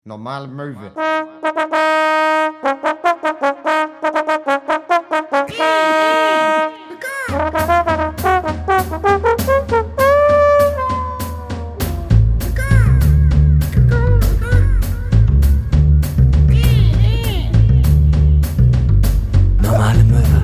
Normale Möwe. Normale Möwe.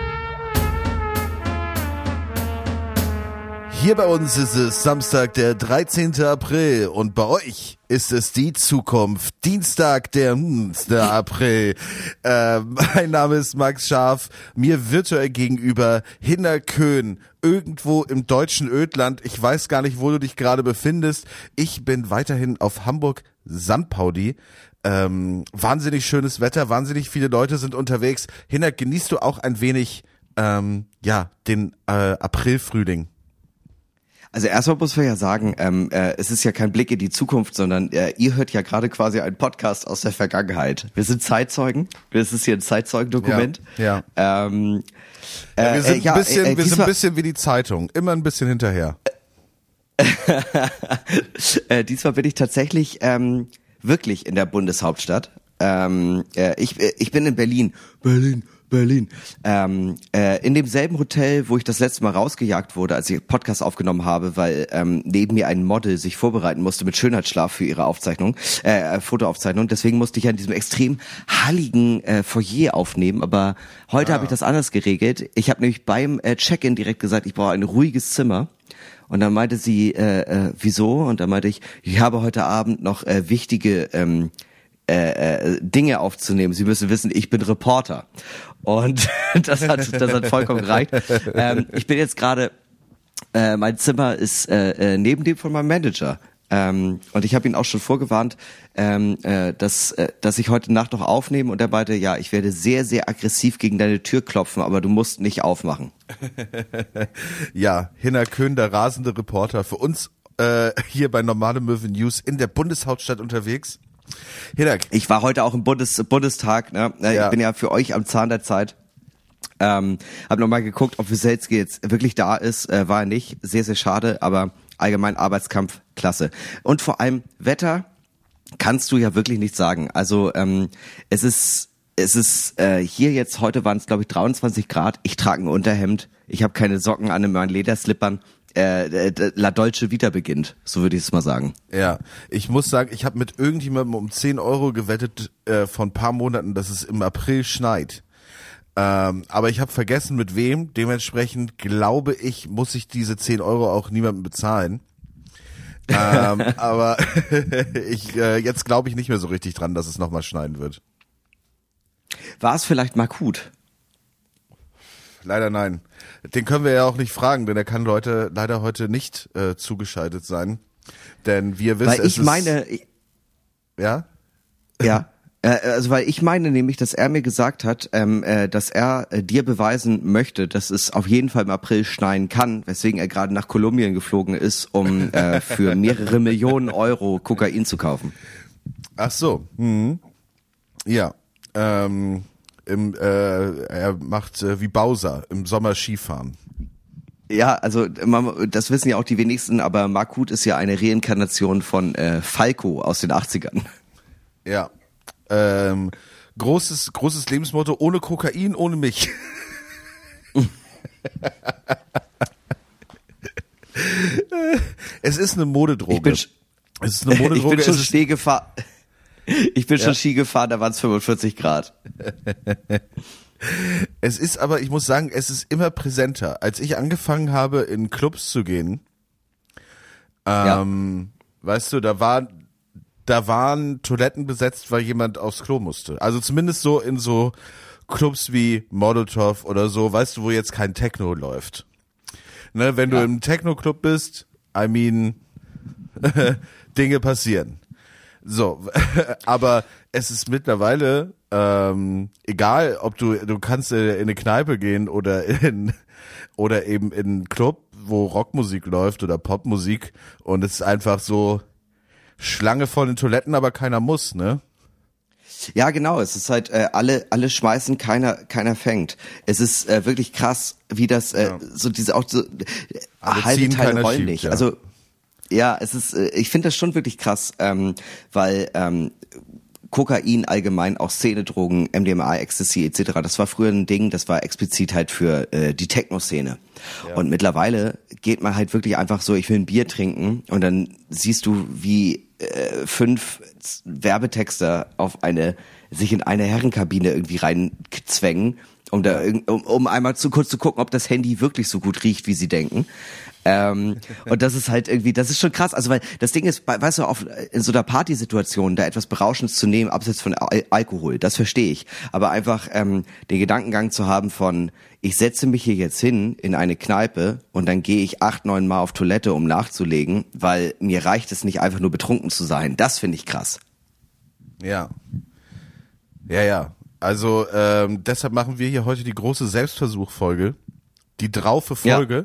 Hier bei uns ist es Samstag, der 13. April und bei euch ist es die Zukunft. Dienstag, der April. Mein Name ist Max Scharf, mir virtuell gegenüber Hinner Köhn, irgendwo im deutschen Ödland. Ich weiß gar nicht, wo du dich gerade befindest. Ich bin weiterhin auf Hamburg St. Pauli. Wahnsinnig schönes Wetter, wahnsinnig viele Leute sind unterwegs. Hinner, genießt du auch ein wenig den Aprilfrühling? Also erstmal muss man ja sagen, es ist ja kein Blick in die Zukunft, sondern ihr hört ja gerade quasi einen Podcast aus der Vergangenheit. Wir sind Zeitzeugen. Das ist hier ein Zeitzeugendokument. Ja. Wir sind ein bisschen wie die Zeitung, immer ein bisschen hinterher. Diesmal bin ich tatsächlich wirklich in der Bundeshauptstadt. Ich bin in Berlin. Berlin. In demselben Hotel, wo ich das letzte Mal rausgejagt wurde, als ich Podcast aufgenommen habe, weil neben mir ein Model sich vorbereiten musste mit Schönheitsschlaf für ihre Fotoaufzeichnung. Deswegen musste ich an diesem extrem halligen Foyer aufnehmen. Aber heute habe ich das anders geregelt. Ich habe nämlich beim Check-in direkt gesagt, ich brauche ein ruhiges Zimmer. Und dann meinte sie, wieso? Und dann meinte ich habe heute Abend noch wichtige Dinge aufzunehmen. Sie müssen wissen, ich bin Reporter. Und das hat vollkommen gereicht. Ich bin jetzt gerade, mein Zimmer ist neben dem von meinem Manager. Und ich habe ihn auch schon vorgewarnt, dass ich heute Nacht noch aufnehme. Und er meinte, ja, ich werde sehr, sehr aggressiv gegen deine Tür klopfen, aber du musst nicht aufmachen. Ja, Hinner Köhn, der rasende Reporter, für uns hier bei Normale Möwe News in der Bundeshauptstadt unterwegs. Hinak. Ich war heute auch im Bundestag, ne? Ja. Ich bin ja für euch am Zahn der Zeit. Hab nochmal geguckt, ob Wieselski jetzt wirklich da ist. War er nicht. Sehr, sehr schade, aber allgemein Arbeitskampf, klasse. Und vor allem Wetter kannst du ja wirklich nicht sagen. Also es ist hier jetzt, heute waren es glaube ich 23 Grad. Ich trage ein Unterhemd. Ich habe keine Socken an in meinen Lederslippern. La Dolce Vita beginnt, so würde ich es mal sagen. Ja, ich muss sagen, ich habe mit irgendjemandem um 10 Euro gewettet vor ein paar Monaten, dass es im April schneit. Aber ich habe vergessen mit wem, dementsprechend glaube ich, muss ich diese 10 Euro auch niemandem bezahlen. Aber jetzt glaube ich nicht mehr so richtig dran, dass es nochmal schneien wird. War es vielleicht Makut? Leider nein. Den können wir ja auch nicht fragen, denn er kann leider heute nicht zugeschaltet sein. Denn wir wissen, weil ich meine nämlich, dass er mir gesagt hat, dass er dir beweisen möchte, dass es auf jeden Fall im April schneien kann, weswegen er gerade nach Kolumbien geflogen ist, um für mehrere Millionen Euro Kokain zu kaufen. Ach so. Mhm. Ja. Er macht wie Bowser im Sommer Skifahren. Ja, also das wissen ja auch die wenigsten, aber Makut ist ja eine Reinkarnation von Falco aus den 80ern. Ja, großes Lebensmotto, ohne Kokain, ohne mich. Es ist eine Modedroge. Ich bin schon Schnee gefahren. Ich bin schon Ski gefahren, da waren es 45 Grad. Es ist aber, ich muss sagen, es ist immer präsenter. Als ich angefangen habe, in Clubs zu gehen, weißt du, da waren Toiletten besetzt, weil jemand aufs Klo musste. Also zumindest so in so Clubs wie Molotov oder so, weißt du, wo jetzt kein Techno läuft. Ne, wenn du im Techno-Club bist, Dinge passieren. So, aber es ist mittlerweile egal, ob du kannst in eine Kneipe gehen oder eben in einen Club, wo Rockmusik läuft oder Popmusik und es ist einfach so Schlange vor den Toiletten, aber keiner muss, ne? Ja, genau. Es ist halt alle schmeißen, keiner fängt. Es ist wirklich krass, wie das so diese auch so halbe Teile rollen nicht. Also ja, es ist, ich finde das schon wirklich krass, weil Kokain allgemein, auch Szenedrogen, MDMA, Ecstasy etc. Das war früher ein Ding, das war explizit halt für die Techno-Szene. Ja. Und mittlerweile geht man halt wirklich einfach so, ich will ein Bier trinken und dann siehst du, wie 5 Werbetexter sich in eine Herrenkabine irgendwie reinzwängen, um einmal kurz zu gucken, ob das Handy wirklich so gut riecht, wie sie denken. Und das ist halt irgendwie, das ist schon krass. Also, weil das Ding ist, weißt du, in so einer Partysituation da etwas Berauschendes zu nehmen, abseits von Alkohol, das verstehe ich. Aber einfach den Gedankengang zu haben von, ich setze mich hier jetzt hin in eine Kneipe und dann gehe ich 8, 9 Mal auf Toilette, um nachzulegen, weil mir reicht es nicht einfach nur betrunken zu sein. Das finde ich krass. Ja. Ja. Also deshalb machen wir hier heute die große Selbstversuch-Folge. Die draufe Folge.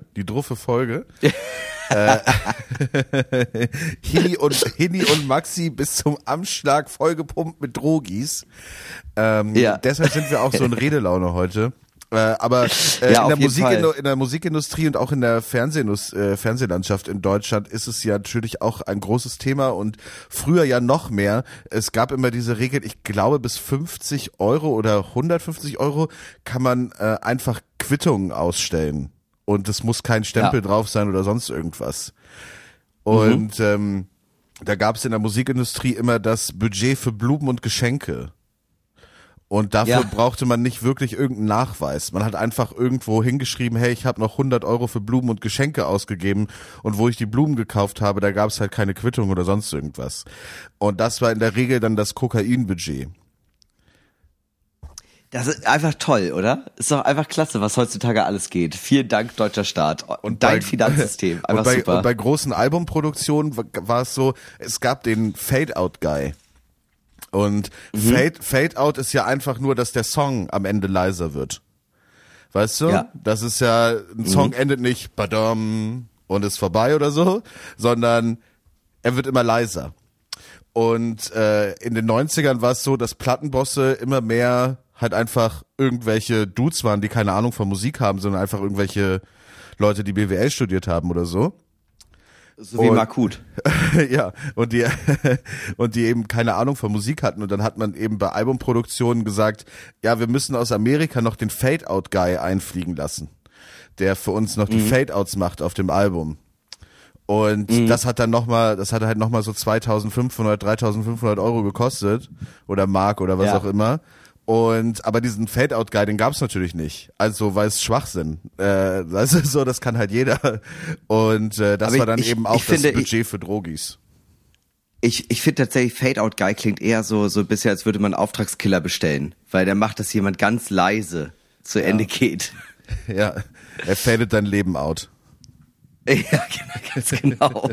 Hini und Maxi bis zum Anschlag vollgepumpt mit Drogis. Deshalb sind wir auch so in Redelaune heute. Aber in der Musikindustrie und auch in der Fernsehlandschaft in Deutschland ist es ja natürlich auch ein großes Thema und früher ja noch mehr. Es gab immer diese Regel, ich glaube bis 50 Euro oder 150 Euro kann man einfach Quittungen ausstellen und es muss kein Stempel drauf sein oder sonst irgendwas. Und da gab es in der Musikindustrie immer das Budget für Blumen und Geschenke. Und dafür brauchte man nicht wirklich irgendeinen Nachweis. Man hat einfach irgendwo hingeschrieben, hey, ich habe noch 100 Euro für Blumen und Geschenke ausgegeben und wo ich die Blumen gekauft habe, da gab es halt keine Quittung oder sonst irgendwas. Und das war in der Regel dann das Kokainbudget. Das ist einfach toll, oder? Ist doch einfach klasse, was heutzutage alles geht. Vielen Dank, deutscher Staat. Und dein Finanzsystem. Einfach super. Und bei großen Albumproduktionen war es so, es gab den Fade-Out-Guy. Und Fade-Out ist ja einfach nur, dass der Song am Ende leiser wird. Weißt du? Ja. Das ist ja, ein Song endet nicht badam und ist vorbei oder so, sondern er wird immer leiser. Und in den 90ern war es so, dass Plattenbosse immer mehr halt einfach irgendwelche Dudes waren, die keine Ahnung von Musik haben, sondern einfach irgendwelche Leute, die BWL studiert haben oder so. So wie Markut. Ja, und die eben keine Ahnung von Musik hatten und dann hat man eben bei Albumproduktionen gesagt, ja, wir müssen aus Amerika noch den Fade-Out-Guy einfliegen lassen, der für uns noch die Fade-Outs macht auf dem Album. Und das hat halt nochmal so 2.500, 3.500 Euro gekostet oder Mark oder was auch immer. Aber diesen Fade-Out-Guy, den gab's natürlich nicht. Also, weil es Schwachsinn. Das ist so, das kann halt jeder. Und das war dann eben auch das Budget für Drogis. Ich finde tatsächlich, Fade-Out-Guy klingt eher so ein bisschen, als würde man einen Auftragskiller bestellen. Weil der macht, dass jemand ganz leise zu Ende geht. Ja, er fadet dein Leben out. Ja, ganz genau.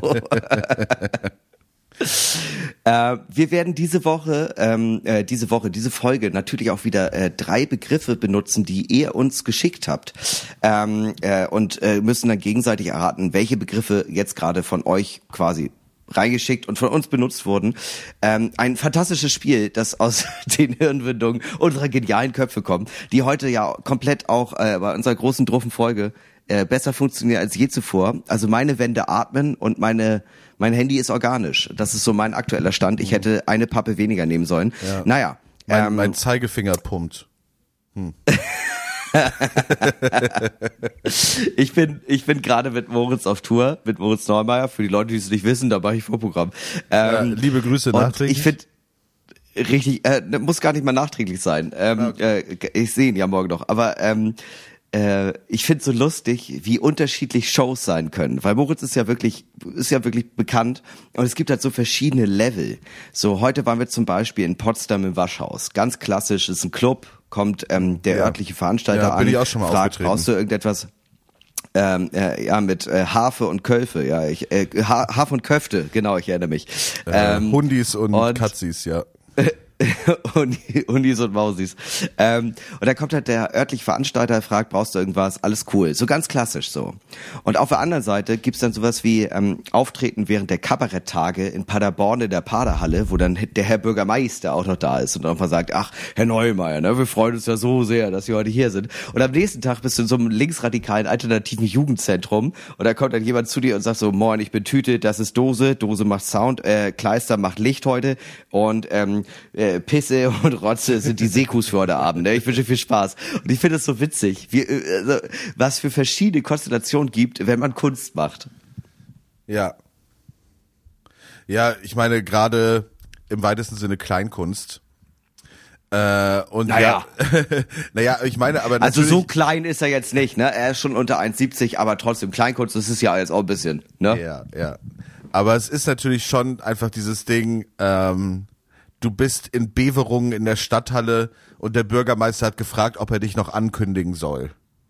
Wir werden diese Folge natürlich auch wieder 3 Begriffe benutzen, die ihr uns geschickt habt, und müssen dann gegenseitig erraten, welche Begriffe jetzt gerade von euch quasi reingeschickt und von uns benutzt wurden. Ein fantastisches Spiel, das aus den Hirnwindungen unserer genialen Köpfe kommt, die heute ja komplett auch bei unserer großen doofen Folge besser funktioniert als je zuvor. Also meine Wände atmen und mein Handy ist organisch. Das ist so mein aktueller Stand. Ich hätte eine Pappe weniger nehmen sollen. Ja. Naja. Mein Zeigefinger pumpt. Ich bin gerade mit Moritz auf Tour, mit Moritz Neumeier. Für die Leute, die es nicht wissen, da mache ich Vorprogramm. Liebe Grüße nachträglich. Ich finde richtig, muss gar nicht mal nachträglich sein. Okay. Ich sehe ihn ja morgen noch. Aber ich finde so lustig, wie unterschiedlich Shows sein können, weil Moritz ist ja wirklich bekannt und es gibt halt so verschiedene Level. So, heute waren wir zum Beispiel in Potsdam im Waschhaus. Ganz klassisch, ist ein Club, kommt der örtliche Veranstalter an, bin ich auch schon mal fragt, brauchst du irgendetwas? Mit Harfe und Kölfe, Harfe und Köfte, genau, ich erinnere mich. Hundis und Katzis, ja. Hundis und Mausis. Und dann kommt halt der örtliche Veranstalter, fragt, brauchst du irgendwas? Alles cool. So ganz klassisch so. Und auf der anderen Seite gibt's dann sowas wie Auftreten während der Kabaretttage in Paderborn in der Paderhalle, wo dann der Herr Bürgermeister auch noch da ist und einfach sagt, ach, Herr Neumeier, ne, wir freuen uns ja so sehr, dass Sie heute hier sind. Und am nächsten Tag bist du in so einem linksradikalen alternativen Jugendzentrum und da kommt dann jemand zu dir und sagt so, moin, ich bin Tüte, das ist Dose macht Sound, Kleister macht Licht heute und Pisse und Rotze sind die Sekus für heute Abend. Ne? Ich wünsche viel Spaß. Und ich finde es so witzig, also, was für verschiedene Konstellationen gibt, wenn man Kunst macht. Ja. Ja, ich meine gerade im weitesten Sinne Kleinkunst. Und naja. Naja, ich meine, aber also natürlich, so klein ist er jetzt nicht, ne? Er ist schon unter 1,70, aber trotzdem Kleinkunst, das ist ja jetzt auch ein bisschen, ne? Ja. Aber es ist natürlich schon einfach dieses Ding, du bist in Beverungen in der Stadthalle und der Bürgermeister hat gefragt, ob er dich noch ankündigen soll.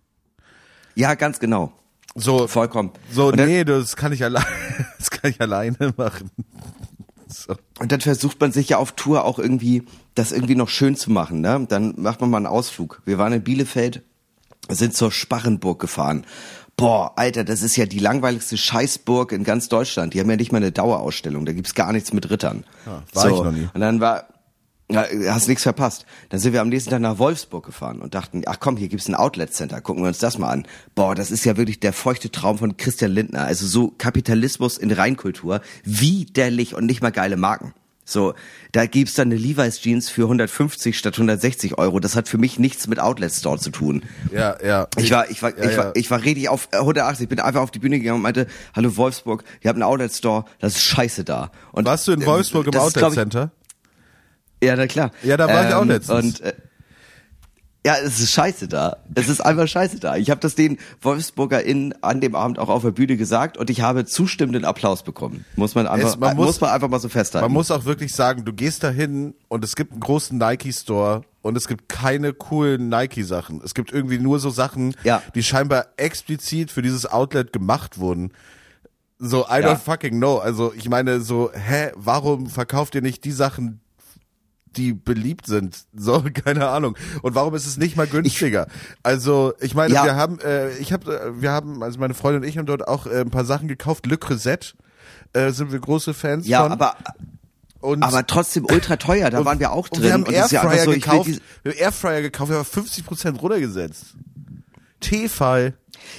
Ja, ganz genau. So, vollkommen. So, und dann, nee, das kann ich alleine machen. So. Und dann versucht man sich ja auf Tour auch irgendwie, das irgendwie noch schön zu machen, ne? Dann macht man mal einen Ausflug. Wir waren in Bielefeld, sind zur Sparrenburg gefahren. Boah, Alter, das ist ja die langweiligste Scheißburg in ganz Deutschland. Die haben ja nicht mal eine Dauerausstellung, da gibt's gar nichts mit Rittern. Ja, war ich noch nie. Und dann ja, hast nichts verpasst. Dann sind wir am nächsten Tag nach Wolfsburg gefahren und dachten, ach komm, hier gibt's ein Outlet-Center, gucken wir uns das mal an. Boah, das ist ja wirklich der feuchte Traum von Christian Lindner. Also so Kapitalismus in Reinkultur, widerlich und nicht mal geile Marken. So, da gibt's dann eine Levi's Jeans für 150 statt 160 Euro. Das hat für mich nichts mit Outlet Store zu tun. Ja. Ich war richtig auf 180. Ich bin einfach auf die Bühne gegangen und meinte, hallo Wolfsburg, ihr habt einen Outlet Store, das ist scheiße da. Und warst du in Wolfsburg im Outlet Center? Ja, na klar. Ja, da war ich auch letztens. Und ja, es ist scheiße da. Es ist einfach scheiße da. Ich habe das den WolfsburgerInnen an dem Abend auch auf der Bühne gesagt und ich habe zustimmenden Applaus bekommen. Muss man einfach mal so festhalten. Man muss auch wirklich sagen, du gehst da hin und es gibt einen großen Nike-Store und es gibt keine coolen Nike-Sachen. Es gibt irgendwie nur so Sachen, die scheinbar explizit für dieses Outlet gemacht wurden. So, I don't fucking know. Also ich meine so, warum verkauft ihr nicht die Sachen, die beliebt sind, so, keine Ahnung. Und warum ist es nicht mal günstiger? Also, ich meine, wir haben, also meine Freundin und ich haben dort auch ein paar Sachen gekauft. Le Creuset, sind wir große Fans von. Aber trotzdem ultra teuer, da waren wir auch drin. Und wir haben Airfryer gekauft, wir haben 50% runtergesetzt. Tefal.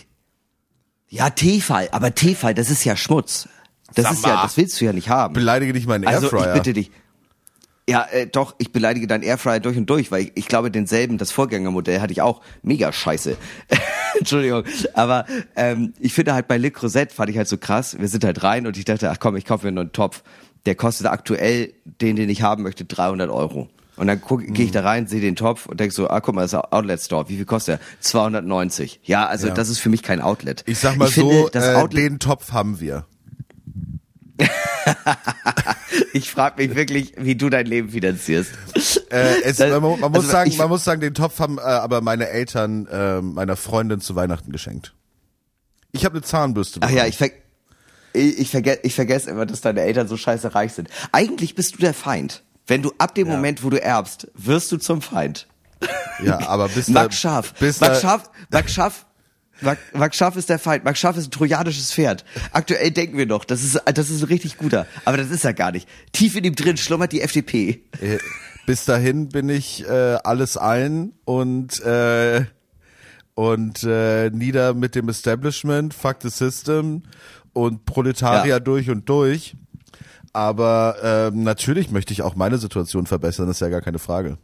Ja, Tefal, aber Tefal, das ist ja Schmutz. Das willst du ja nicht haben. Beleidige nicht meinen Airfryer. Also, ich bitte dich. Ja, doch, ich beleidige deinen Airfryer durch und durch, weil ich glaube, das Vorgängermodell hatte ich auch mega scheiße. Entschuldigung, aber ich finde halt bei Le Creuset fand ich halt so krass, wir sind halt rein und ich dachte, ach komm, ich kaufe mir nur einen Topf. Der kostet aktuell, den ich haben möchte, 300 Euro. Und dann gehe ich da rein, sehe den Topf und denke so, guck mal, das ist ein Outlet Store. Wie viel kostet der? 290. Ja, also das ist für mich kein Outlet. Ich sag mal den Topf haben wir. Ich frage mich wirklich, wie du dein Leben finanzierst. Man muss sagen, den Topf haben aber meine Eltern meiner Freundin zu Weihnachten geschenkt. Ich habe eine Zahnbürste bekommen. Ach ja, ich vergesse immer, dass deine Eltern so scheiße reich sind. Eigentlich bist du der Feind. Wenn du ab dem Moment, wo du erbst, wirst du zum Feind. Ja, aber Max Schaff ist der Feind. Max Schaff ist ein trojanisches Pferd. Aktuell denken wir noch, das ist ein richtig guter. Aber das ist er gar nicht. Tief in ihm drin schlummert die FDP. Bis dahin bin ich alles allen und nieder mit dem Establishment, fuck the system und Proletarier durch und durch. Aber natürlich möchte ich auch meine Situation verbessern, das ist ja gar keine Frage.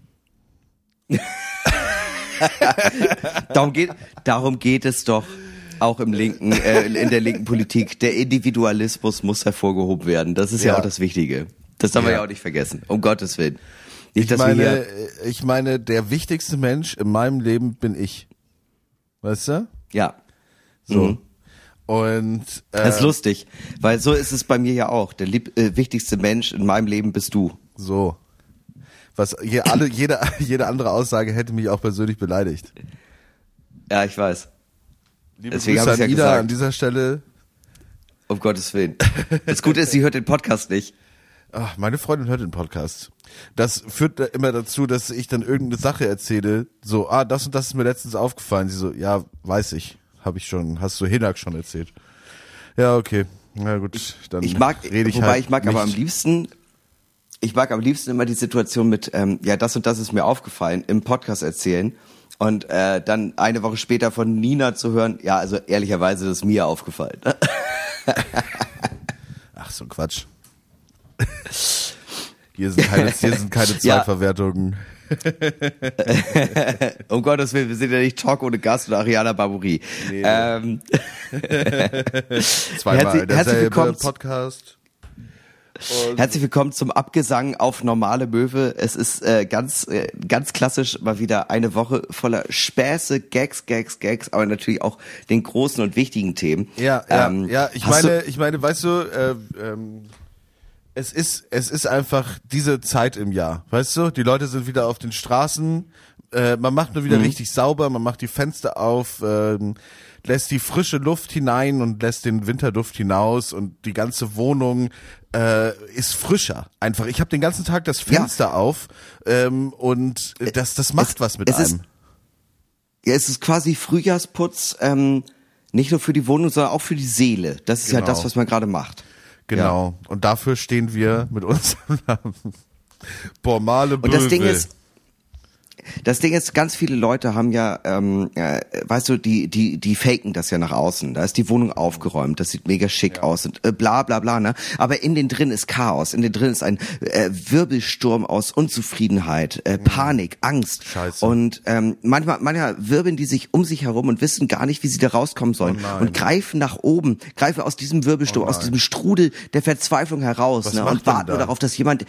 Darum geht es doch auch in der linken Politik. Der Individualismus muss hervorgehoben werden. Das ist ja auch das Wichtige. Das darf man ja auch nicht vergessen. Um Gottes Willen. Nicht, ich meine, der wichtigste Mensch in meinem Leben bin ich. Weißt du? Ja. So. Mhm. Und das ist lustig, weil so ist es bei mir ja auch. Der wichtigste Mensch in meinem Leben bist du. So. Jede andere Aussage hätte mich auch persönlich beleidigt. Ja, ich weiß. Liebe Grüße an Ida an dieser Stelle. Um Gottes Willen. Das Gute ist, sie hört den Podcast nicht. Ach, meine Freundin hört den Podcast. Das führt immer dazu, dass ich dann irgendeine Sache erzähle. So, das und das ist mir letztens aufgefallen. Sie so, ja, weiß ich. Hast du Hinak schon erzählt. Ja, okay. Na gut, dann rede ich wobei ich mag aber am liebsten immer die Situation mit, das und das ist mir aufgefallen, im Podcast erzählen und dann eine Woche später von Nina zu hören, ja, also ehrlicherweise, das ist mir aufgefallen. Ach, so ein Quatsch. Hier sind keine Zweitverwertungen. Um Gottes Willen, wir sind ja nicht Talk ohne Gast oder Ariana Barbouri. Nee. Zweimal derselbe Podcast. Herzlich willkommen zum Abgesang auf normale Möwe. Es ist ganz klassisch mal wieder eine Woche voller Späße, Gags, aber natürlich auch den großen und wichtigen Themen. Ja. Ich meine, weißt du, es ist einfach diese Zeit im Jahr, weißt du? Die Leute sind wieder auf den Straßen, man macht nur wieder richtig sauber, man macht die Fenster auf, lässt die frische Luft hinein und lässt den Winterduft hinaus und die ganze Wohnung ist frischer. Einfach, ich habe den ganzen Tag das Fenster auf und das macht was mit einem. Es ist quasi Frühjahrsputz, nicht nur für die Wohnung, sondern auch für die Seele. Das ist ja das, was man gerade macht. Genau. Ja. Und dafür stehen wir mit unserem Namen. Male Böwe. Und das Ding ist, ganz viele Leute haben ja, weißt du, die faken das ja nach außen. Da ist die Wohnung aufgeräumt, das sieht mega schick aus und bla bla bla, ne? Aber in den drin ist Chaos, in den drin ist ein Wirbelsturm aus Unzufriedenheit, Panik, Angst. Scheiße. Und manchmal wirbeln die sich um sich herum und wissen gar nicht, wie sie da rauskommen sollen. Und greifen nach oben, greifen aus diesem Wirbelsturm, aus diesem Strudel der Verzweiflung heraus, ne? Und warten nur darauf, dass jemand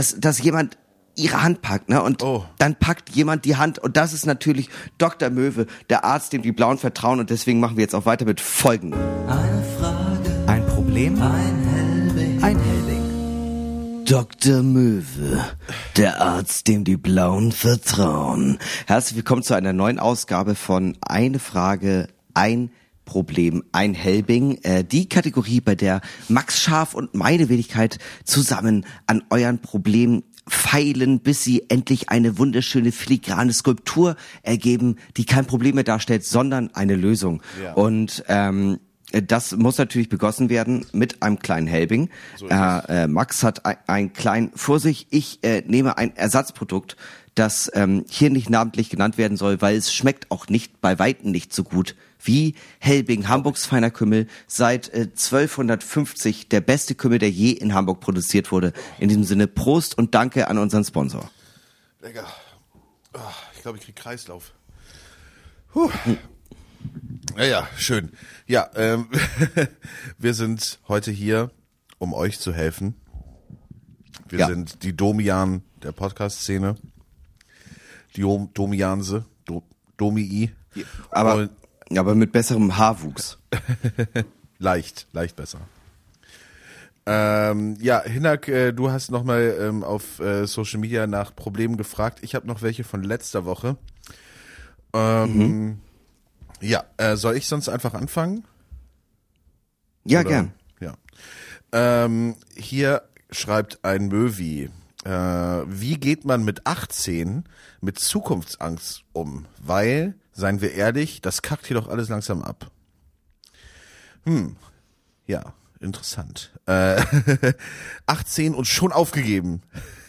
ihre Hand packt, ne? Und dann packt jemand die Hand und das ist natürlich Dr. Möwe, der Arzt, dem die Blauen vertrauen und deswegen machen wir jetzt auch weiter mit folgendem. Eine Frage, ein Problem, ein Helbing. Dr. Möwe, der Arzt, dem die Blauen vertrauen. Herzlich willkommen zu einer neuen Ausgabe von Eine Frage, ein Problem, ein Helbing, die Kategorie, bei der Max Scharf und meine Wenigkeit zusammen an euren Problemen feilen, bis sie endlich eine wunderschöne filigrane Skulptur ergeben, die kein Problem mehr darstellt, sondern eine Lösung. Ja. Und das muss natürlich begossen werden mit einem kleinen Helbing. So Max hat ein klein vor sich. Ich nehme ein Ersatzprodukt, das hier nicht namentlich genannt werden soll, weil es schmeckt auch nicht, bei Weitem nicht so gut wie Helbing, Hamburgs feiner Kümmel, seit 1250 der beste Kümmel, der je in Hamburg produziert wurde. In diesem Sinne Prost und Danke an unseren Sponsor. Lecker. Ich glaube, ich krieg Kreislauf. Ja, schön. Ja, wir sind heute hier, um euch zu helfen. Wir sind die Domian der Podcast-Szene. Die Domianse, Domii. Aber mit besserem Haarwuchs. Leicht besser. Hinak, du hast nochmal auf Social Media nach Problemen gefragt. Ich habe noch welche von letzter Woche. Soll ich sonst einfach anfangen? Ja, oder? Gern. Ja. Hier schreibt ein Möwi. Wie geht man mit 18 mit Zukunftsangst um? Weil, seien wir ehrlich, das kackt hier doch alles langsam ab. Ja, interessant. 18 und schon aufgegeben.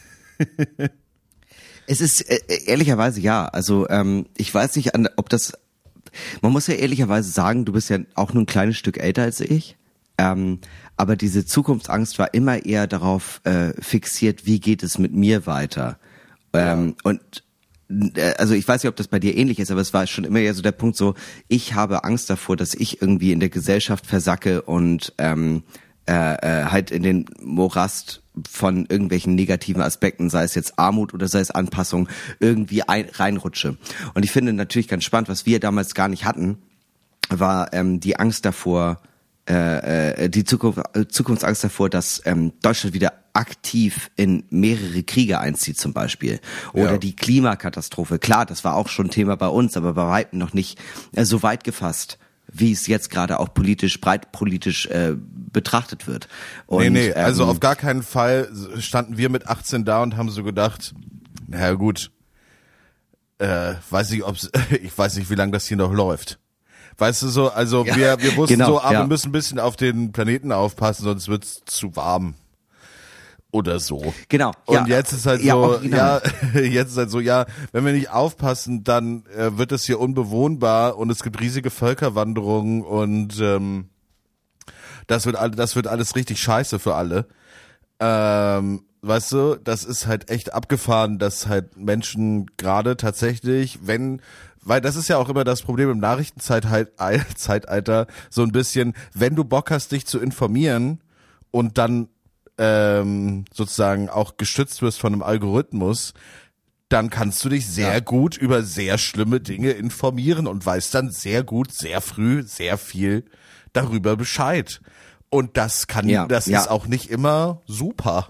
Es ist ehrlicherweise ja. Also ich weiß nicht, ob das. Man muss ja ehrlicherweise sagen, du bist ja auch nur ein kleines Stück älter als ich. Aber diese Zukunftsangst war immer eher darauf fixiert, wie geht es mit mir weiter. Und also ich weiß nicht, ob das bei dir ähnlich ist, aber es war schon immer eher so der Punkt so, ich habe Angst davor, dass ich irgendwie in der Gesellschaft versacke und halt in den Morast von irgendwelchen negativen Aspekten, sei es jetzt Armut oder sei es Anpassung, irgendwie reinrutsche. Und ich finde natürlich ganz spannend, was wir damals gar nicht hatten, war die Angst davor, die Zukunftsangst davor, dass Deutschland wieder aktiv in mehrere Kriege einzieht zum Beispiel. Oder die Klimakatastrophe. Klar, das war auch schon Thema bei uns, aber bei weitem noch nicht so weit gefasst, wie es jetzt gerade auch breit politisch betrachtet wird. Und, also auf gar keinen Fall standen wir mit 18 da und haben so gedacht, naja gut, ich weiß nicht, wie lange das hier noch läuft. Weißt du so, also wir wussten wir müssen ein bisschen auf den Planeten aufpassen, sonst wird's zu warm. Oder so. Genau. Und jetzt ist halt so, wenn wir nicht aufpassen, dann wird es hier unbewohnbar und es gibt riesige Völkerwanderungen und das wird alles richtig scheiße für alle. Weißt du, das ist halt echt abgefahren, dass halt Menschen gerade tatsächlich, weil das ist ja auch immer das Problem im Nachrichtenzeitalter, so ein bisschen, wenn du Bock hast, dich zu informieren und dann sozusagen auch gestützt wirst von einem Algorithmus, dann kannst du dich sehr gut über sehr schlimme Dinge informieren und weißt dann sehr gut, sehr früh, sehr viel darüber Bescheid. Und das ist auch nicht immer super.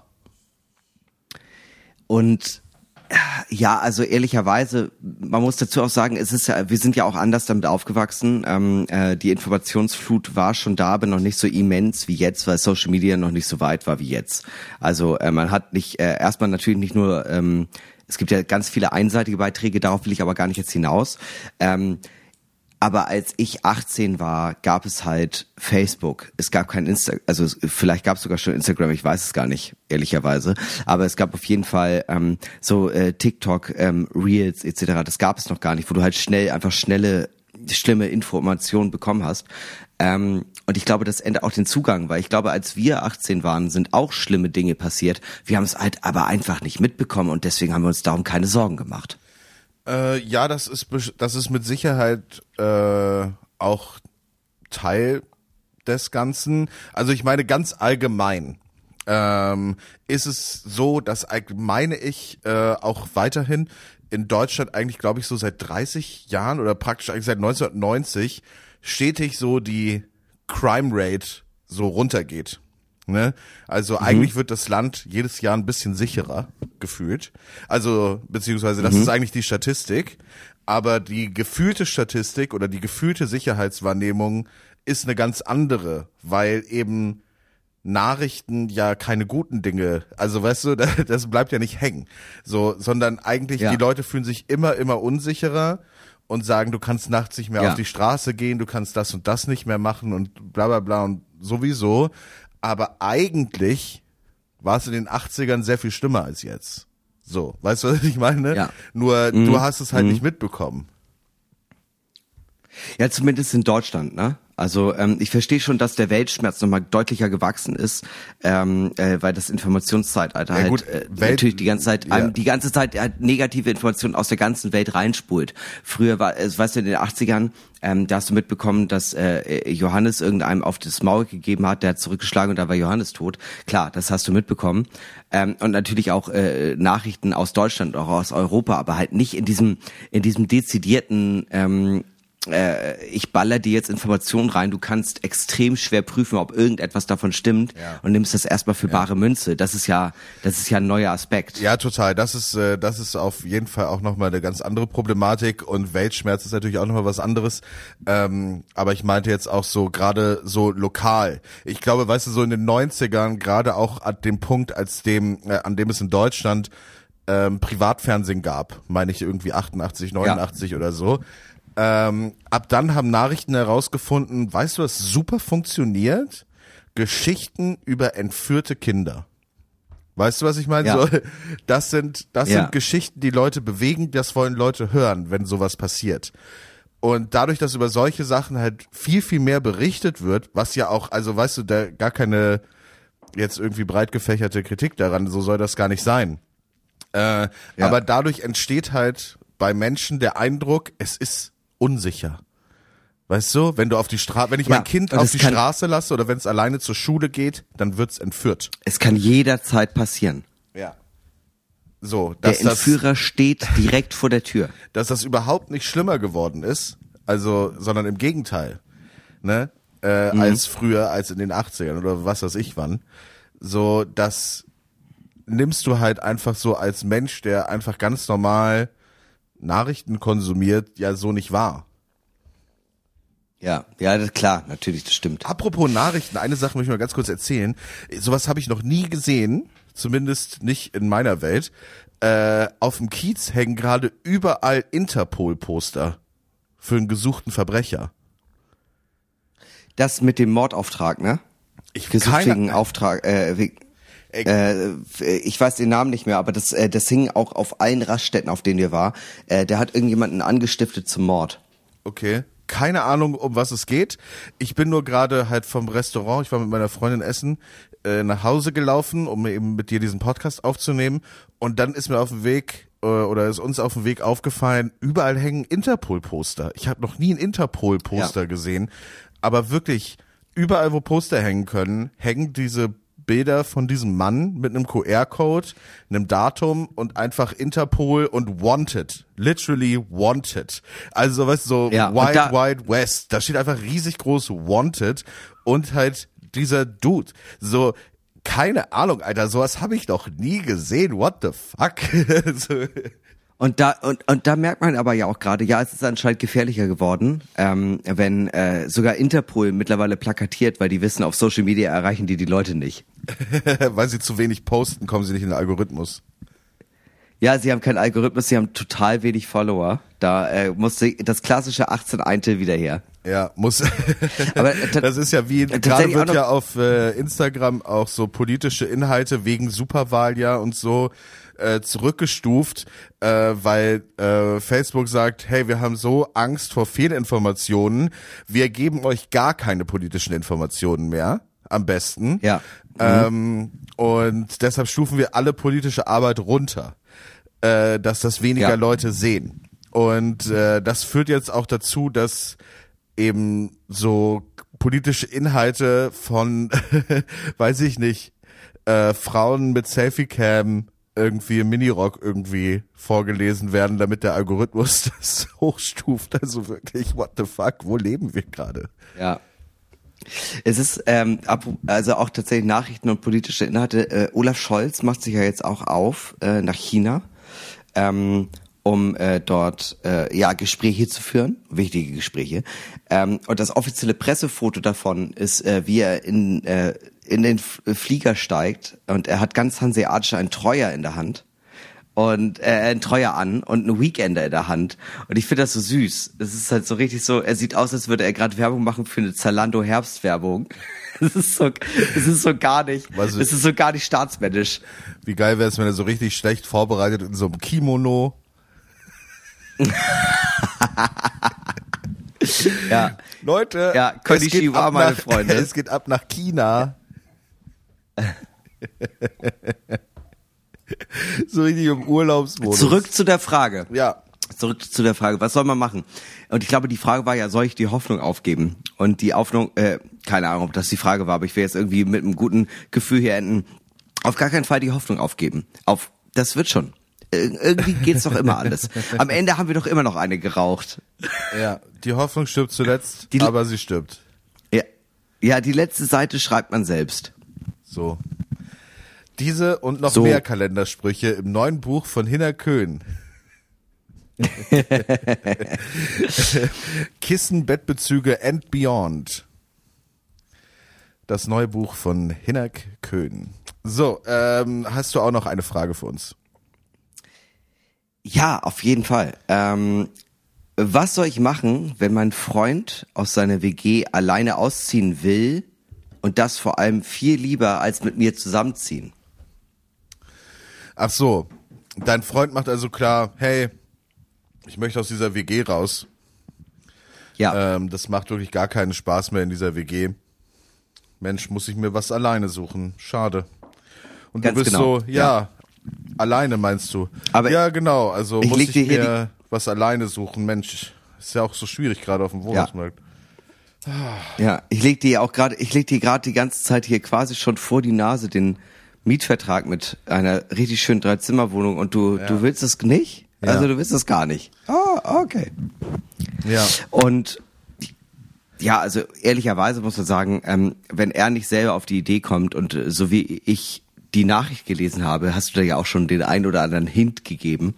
Und ja, also ehrlicherweise, man muss dazu auch sagen, wir sind ja auch anders damit aufgewachsen. Die Informationsflut war schon da, aber noch nicht so immens wie jetzt, weil Social Media noch nicht so weit war wie jetzt. Also man hat nicht erstmal natürlich nicht nur, es gibt ja ganz viele einseitige Beiträge, darauf will ich aber gar nicht jetzt hinaus. Aber als ich 18 war, gab es halt Facebook. Es gab kein vielleicht gab es sogar schon Instagram, ich weiß es gar nicht, ehrlicherweise. Aber es gab auf jeden Fall TikTok, Reels etc. Das gab es noch gar nicht, wo du halt schlimme Informationen bekommen hast. Und ich glaube, das ändert auch den Zugang, weil ich glaube, als wir 18 waren, sind auch schlimme Dinge passiert. Wir haben es halt aber einfach nicht mitbekommen und deswegen haben wir uns darum keine Sorgen gemacht. Ja, das ist mit Sicherheit auch Teil des Ganzen. Also ich meine ganz allgemein ist es so, dass meine ich auch weiterhin in Deutschland eigentlich, glaube ich, so seit 30 Jahren oder praktisch eigentlich seit 1990 stetig so die Crime Rate so runtergeht. Ne? Also eigentlich wird das Land jedes Jahr ein bisschen sicherer gefühlt. Also beziehungsweise das ist eigentlich die Statistik, aber die gefühlte Statistik oder die gefühlte Sicherheitswahrnehmung ist eine ganz andere, weil eben Nachrichten ja keine guten Dinge, also weißt du, das bleibt ja nicht hängen, so, sondern eigentlich die Leute fühlen sich immer unsicherer und sagen, du kannst nachts nicht mehr auf die Straße gehen, du kannst das und das nicht mehr machen und bla bla bla und sowieso. Aber eigentlich war es in den 80ern sehr viel schlimmer als jetzt. So, weißt du, was ich meine? Ja. Nur du hast es halt nicht mitbekommen. Ja, zumindest in Deutschland, ne? Also ich verstehe schon, dass der Weltschmerz nochmal deutlicher gewachsen ist, weil das Informationszeitalter natürlich die ganze Zeit halt negative Informationen aus der ganzen Welt reinspult. Früher war es, weißt du, in den 80ern, da hast du mitbekommen, dass Johannes irgendeinem auf das Maul gegeben hat, der hat zurückgeschlagen und da war Johannes tot. Klar, das hast du mitbekommen. Und natürlich auch Nachrichten aus Deutschland, auch aus Europa, aber halt nicht in diesem dezidierten ich baller dir jetzt Informationen rein, du kannst extrem schwer prüfen, ob irgendetwas davon stimmt und nimmst das erstmal für bare Münze. Das ist ja ein neuer Aspekt. Ja, total. Das ist auf jeden Fall auch nochmal eine ganz andere Problematik und Weltschmerz ist natürlich auch nochmal was anderes. Aber ich meinte jetzt auch so gerade so lokal. Ich glaube, weißt du, so in den 90ern, gerade auch an dem Punkt, an dem es in Deutschland Privatfernsehen gab, meine ich irgendwie 88, 89 oder so. Ab dann haben Nachrichten herausgefunden, weißt du, was super funktioniert? Geschichten über entführte Kinder. Weißt du, was ich meine? Ja. So, das sind Geschichten, die Leute bewegen, das wollen Leute hören, wenn sowas passiert. Und dadurch, dass über solche Sachen halt viel, viel mehr berichtet wird, was ja auch, also weißt du, da gar keine jetzt irgendwie breit gefächerte Kritik daran, so soll das gar nicht sein. Aber dadurch entsteht halt bei Menschen der Eindruck, es ist unsicher. Weißt du, wenn ich mein Kind auf die Straße lasse oder wenn es alleine zur Schule geht, dann wird's entführt. Es kann jederzeit passieren. Ja. So, der Entführer steht direkt vor der Tür. Dass das überhaupt nicht schlimmer geworden ist, also, sondern im Gegenteil, ne, als früher, als in den 80ern oder was weiß ich wann. So, das nimmst du halt einfach so als Mensch, der einfach ganz normal Nachrichten konsumiert, ja so nicht wahr. Ja, klar, natürlich, das stimmt. Apropos Nachrichten, eine Sache möchte ich mal ganz kurz erzählen. Sowas habe ich noch nie gesehen, zumindest nicht in meiner Welt. Auf dem Kiez hängen gerade überall Interpol-Poster für einen gesuchten Verbrecher. Das mit dem Mordauftrag, ne? Ich weiß den Namen nicht mehr, aber das hing auch auf allen Raststätten, auf denen wir war. Der hat irgendjemanden angestiftet zum Mord. Okay. Keine Ahnung, um was es geht. Ich bin nur gerade halt vom Restaurant, ich war mit meiner Freundin essen, nach Hause gelaufen, um eben mit dir diesen Podcast aufzunehmen. Und dann ist mir auf dem Weg oder ist uns auf dem Weg aufgefallen, überall hängen Interpol-Poster. Ich habe noch nie ein Interpol-Poster gesehen, aber wirklich überall, wo Poster hängen können, hängen diese Bilder von diesem Mann mit einem QR-Code, einem Datum und einfach Interpol und Wanted. Literally Wanted. Also, weißt du, so Wild West. Da steht einfach riesig groß Wanted und halt dieser Dude. So, keine Ahnung, Alter, sowas habe ich noch nie gesehen. What the fuck? So. Und da merkt man aber ja auch gerade, ja, es ist anscheinend gefährlicher geworden, wenn sogar Interpol mittlerweile plakatiert, weil die wissen, auf Social Media erreichen die Leute nicht. Weil sie zu wenig posten, kommen sie nicht in den Algorithmus. Ja, sie haben keinen Algorithmus, sie haben total wenig Follower. Da musste das klassische 18 Eintel wieder her. Ja, muss. Aber das ist ja wie, gerade wird ja auf Instagram auch so politische Inhalte wegen Superwahljahr und so zurückgestuft, weil Facebook sagt, hey, wir haben so Angst vor Fehlinformationen, wir geben euch gar keine politischen Informationen mehr, am besten. Ja. Und deshalb stufen wir alle politische Arbeit runter, dass das weniger Leute sehen. Und das führt jetzt auch dazu, dass eben so politische Inhalte von, weiß ich nicht, Frauen mit Selfie-Cam irgendwie im Minirock irgendwie vorgelesen werden, damit der Algorithmus das hochstuft. Also wirklich, what the fuck, wo leben wir gerade? Ja. Es ist also auch tatsächlich Nachrichten und politische Inhalte. Olaf Scholz macht sich ja jetzt auch auf nach China, um dort Gespräche zu führen, wichtige Gespräche. Und das offizielle Pressefoto davon ist, wie er in den Flieger steigt und er hat ganz hanseatisch einen Treuer in der Hand und einen Treuer an und einen Weekender in der Hand. Und ich finde das so süß. Es ist halt so richtig so, er sieht aus, als würde er gerade Werbung machen für eine Zalando Herbstwerbung. Es ist so gar nicht, es ist so gar nicht staatsmännisch. Wie geil wäre es, wenn er so richtig schlecht vorbereitet in so einem Kimono. Ja. Leute, ja, Konnichiwa, meine Freunde. Es geht ab nach China. So richtig im Urlaubsmodus. Zurück zu der Frage. Ja. Zurück zu der Frage, was soll man machen? Und ich glaube, die Frage war ja, soll ich die Hoffnung aufgeben? Und die Hoffnung, keine Ahnung, ob das die Frage war, aber ich will jetzt irgendwie mit einem guten Gefühl hier enden. Auf gar keinen Fall die Hoffnung aufgeben. Das wird schon. Irgendwie geht's doch immer alles. Am Ende haben wir doch immer noch eine geraucht. Ja, die Hoffnung stirbt zuletzt, aber sie stirbt. Ja, die letzte Seite schreibt man selbst. So. Diese und noch mehr Kalendersprüche im neuen Buch von Hinner Köhn. Kissen, Bettbezüge and Beyond. Das neue Buch von Hinnerk Köhn. So, hast du auch noch eine Frage für uns? Ja, auf jeden Fall. Was soll ich machen, wenn mein Freund aus seiner WG alleine ausziehen will und das vor allem viel lieber als mit mir zusammenziehen? Ach so, dein Freund macht also klar, hey, ich möchte aus dieser WG raus. Ja. Das macht wirklich gar keinen Spaß mehr in dieser WG. Mensch, muss ich mir was alleine suchen. Schade. Und Ganz du bist genau. so, ja, alleine meinst du. Aber ja, genau, also muss ich hier mir was alleine suchen. Mensch, ist ja auch so schwierig gerade auf dem Wohnungsmarkt. Ja, ich leg dir gerade die ganze Zeit hier quasi schon vor die Nase den Mietvertrag mit einer richtig schönen 3-Zimmer-Wohnung und du willst es nicht? Ja. Also du willst es gar nicht. Ah, okay. Ja. Und ja, also ehrlicherweise muss man sagen, wenn er nicht selber auf die Idee kommt und so wie ich die Nachricht gelesen habe, hast du da ja auch schon den einen oder anderen Hint gegeben.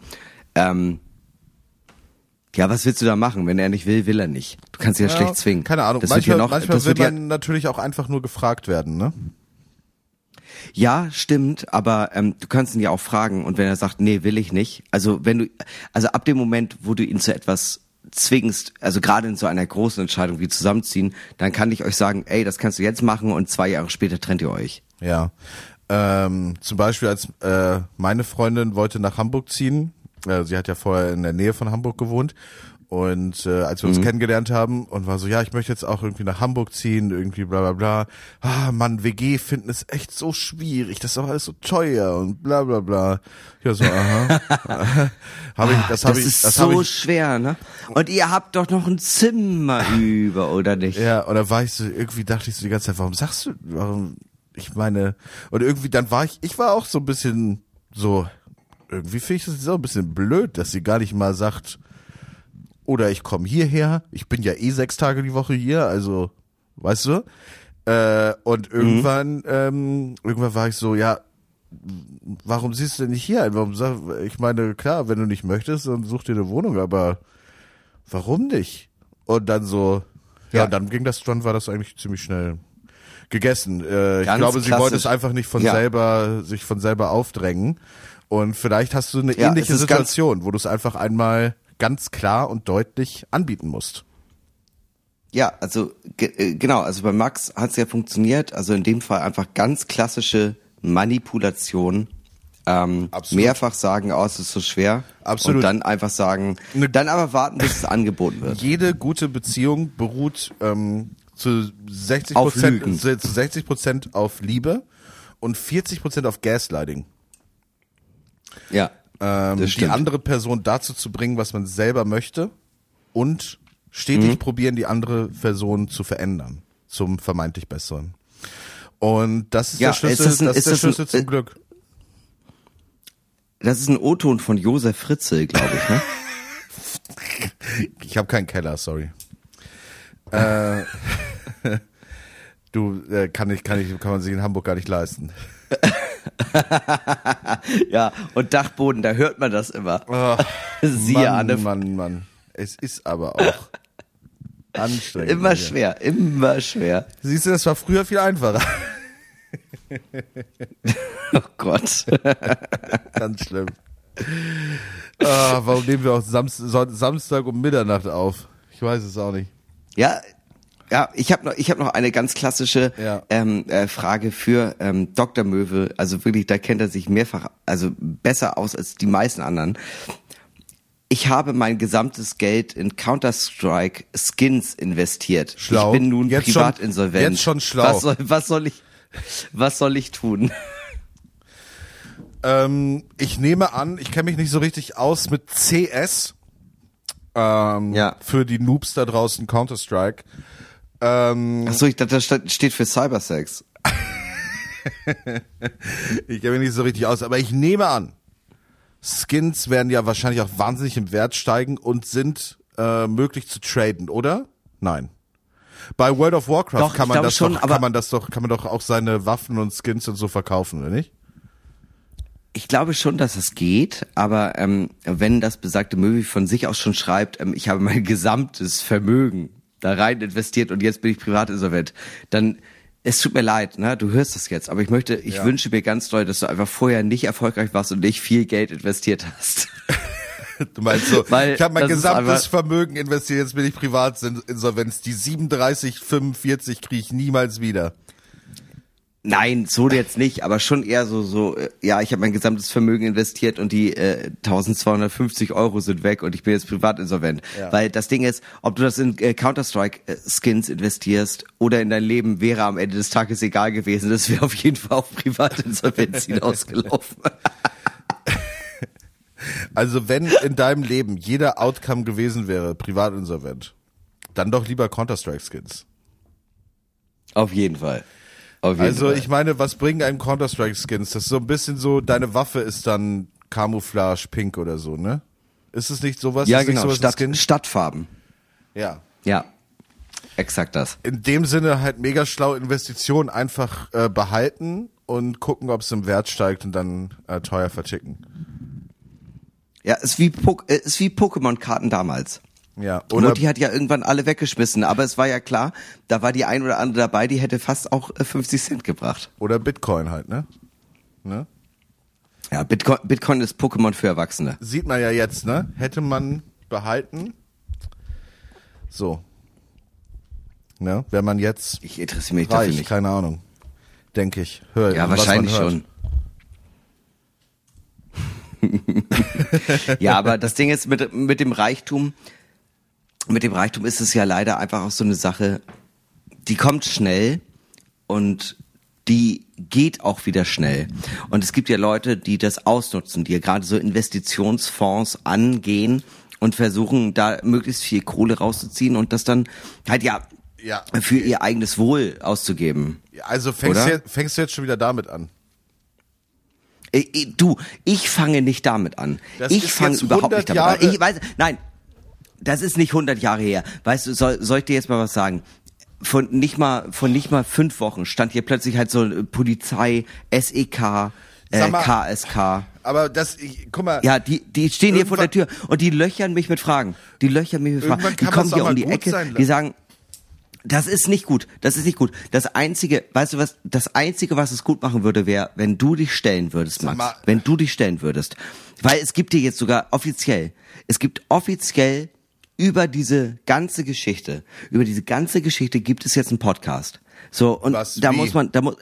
Ja, was willst du da machen? Wenn er nicht will, will er nicht. Du kannst ihn ja schlecht zwingen. Keine Ahnung. Das Manchmal wird will man natürlich auch einfach nur gefragt werden, ne? Ja, stimmt, aber du kannst ihn ja auch fragen und wenn er sagt, nee, will ich nicht, also ab dem Moment, wo du ihn zu etwas zwingst, also gerade in so einer großen Entscheidung wie zusammenziehen, dann kann ich euch sagen, ey, das kannst du jetzt machen und 2 Jahre später trennt ihr euch. Ja, zum Beispiel als meine Freundin wollte nach Hamburg ziehen, sie hat ja vorher in der Nähe von Hamburg gewohnt Und als wir uns kennengelernt haben und war so, ja, ich möchte jetzt auch irgendwie nach Hamburg ziehen, irgendwie bla bla bla. Ah, Mann, WG finden ist echt so schwierig, das ist auch alles so teuer und bla bla bla. Ja, so, aha. Das ist so schwer, ne? Und ihr habt doch noch ein Zimmer über, oder nicht? Ja, und da war ich so, irgendwie dachte ich so die ganze Zeit, ich meine, und irgendwie dann war ich war auch so ein bisschen so, irgendwie finde ich das so ein bisschen blöd, dass sie gar nicht mal sagt, oder ich komme hierher, ich bin ja 6 Tage die Woche hier, also, weißt du? Und irgendwann war ich so, ja, warum siehst du denn nicht hier ein? Ich meine, klar, wenn du nicht möchtest, dann such dir eine Wohnung, aber warum nicht? Und dann so, ja, dann war das eigentlich ziemlich schnell gegessen. Ich glaube, sie wollte es einfach nicht sich von selber aufdrängen. Und vielleicht hast du eine ähnliche Situation, wo du es einfach einmal ganz klar und deutlich anbieten musst. Ja, also genau, also bei Max hat es ja funktioniert, also in dem Fall einfach ganz klassische Manipulation. Mehrfach sagen, es ist so schwer. Absolut. Und dann einfach sagen, dann aber warten, bis es angeboten wird. Jede gute Beziehung beruht zu 60% auf Liebe und 40% auf Gaslighting. Ja. Die andere Person dazu zu bringen, was man selber möchte und stetig probieren, die andere Person zu verändern zum vermeintlich Besseren. Und das ist der Schlüssel zum Glück. Das ist ein O-Ton von Josef Fritzl, glaube ich, ne? Ich habe keinen Keller, sorry. Kann man sich in Hamburg gar nicht leisten. Ja, und Dachboden, da hört man das immer. Oh, Siehe Anne. Mann. Es ist aber auch anstrengend. Immer schwer. Siehst du, das war früher viel einfacher. Oh Gott. Ganz schlimm. Warum nehmen wir auch Samstag um Mitternacht auf? Ich weiß es auch nicht. Ja, ich hab noch eine ganz klassische Frage für Dr. Möwe. Also wirklich, da kennt er sich also besser aus als die meisten anderen. Ich habe mein gesamtes Geld in Counter-Strike Skins investiert. Schlau. Ich bin nun privat insolvent. Jetzt schon schlau. Was soll ich tun? Ich nehme an, ich kenne mich nicht so richtig aus mit CS. Für die Noobs da draußen Counter-Strike. Achso, ich dachte, das steht für Cybersex. Ich kenne mich nicht so richtig aus, aber ich nehme an, Skins werden ja wahrscheinlich auch wahnsinnig im Wert steigen und sind möglich zu traden, oder? Nein. Bei World of Warcraft kann man doch auch seine Waffen und Skins und so verkaufen, oder nicht? Ich glaube schon, dass es geht, aber wenn das besagte Möwi von sich aus schon schreibt, ich habe mein gesamtes Vermögen da rein investiert und jetzt bin ich privat insolvent, dann, es tut mir leid, ne, du hörst das jetzt, aber ich wünsche mir ganz doll, dass du einfach vorher nicht erfolgreich warst und nicht viel Geld investiert hast. Du meinst so, weil ich habe mein gesamtes Vermögen investiert, jetzt bin ich privat insolvent. Die 45 kriege ich niemals wieder. Nein, so jetzt nicht, aber schon eher so, ich habe mein gesamtes Vermögen investiert und die 1250 € sind weg und ich bin jetzt privat insolvent. Ja. Weil das Ding ist, ob du das in Counter-Strike-Skins investierst oder in dein Leben, wäre am Ende des Tages egal gewesen. Das wäre auf jeden Fall auf Privatinsolvenz hinausgelaufen. Also wenn in deinem Leben jeder Outcome gewesen wäre, privatinsolvent, dann doch lieber Counter-Strike-Skins. Auf jeden Fall. Ich meine, was bringen einem Counter-Strike-Skins? Das ist so ein bisschen so, deine Waffe ist dann Camouflage Pink oder so, ne? Ist es nicht sowas? Ja, genau, Stadtfarben. Ja. Ja, exakt das. In dem Sinne halt mega schlau Investitionen einfach behalten und gucken, ob es im Wert steigt und dann teuer verticken. Ja, ist wie Pokémon-Karten damals. Ja, oder Mutti hat ja irgendwann alle weggeschmissen, aber es war ja klar, da war die ein oder andere dabei, die hätte fast auch 50 Cent gebracht. Oder Bitcoin halt, ne? Ja, Bitcoin ist Pokémon für Erwachsene. Sieht man ja jetzt, ne? Hätte man behalten. So. Ne? Wäre man jetzt ich interessiere mich reich, dafür nicht. Keine Ahnung. Denke ich. Ja, wahrscheinlich schon. Ja, aber das Ding ist mit dem Reichtum, mit dem Reichtum ist es ja leider einfach auch so eine Sache, die kommt schnell und die geht auch wieder schnell. Und es gibt ja Leute, die das ausnutzen, die ja gerade so Investitionsfonds angehen und versuchen, da möglichst viel Kohle rauszuziehen und das dann halt für ihr eigenes Wohl auszugeben. Also fängst du jetzt schon wieder damit an? Ich fange nicht damit an. Ich fange überhaupt nicht damit an. Ich weiß, nein, das ist nicht 100 Jahre her. Weißt du, soll ich dir jetzt mal was sagen? Von nicht mal 5 Wochen stand hier plötzlich halt so Polizei, SEK, KSK. Aber guck mal. Ja, die stehen hier vor der Tür und die löchern mich mit Fragen. Die kommen hier um die Ecke, die sagen, das ist nicht gut. Das Einzige, was es gut machen würde, wäre, wenn du dich stellen würdest, Max. Wenn du dich stellen würdest. Weil es gibt dir jetzt sogar offiziell über diese ganze Geschichte gibt es jetzt einen Podcast. So, und weißt du, was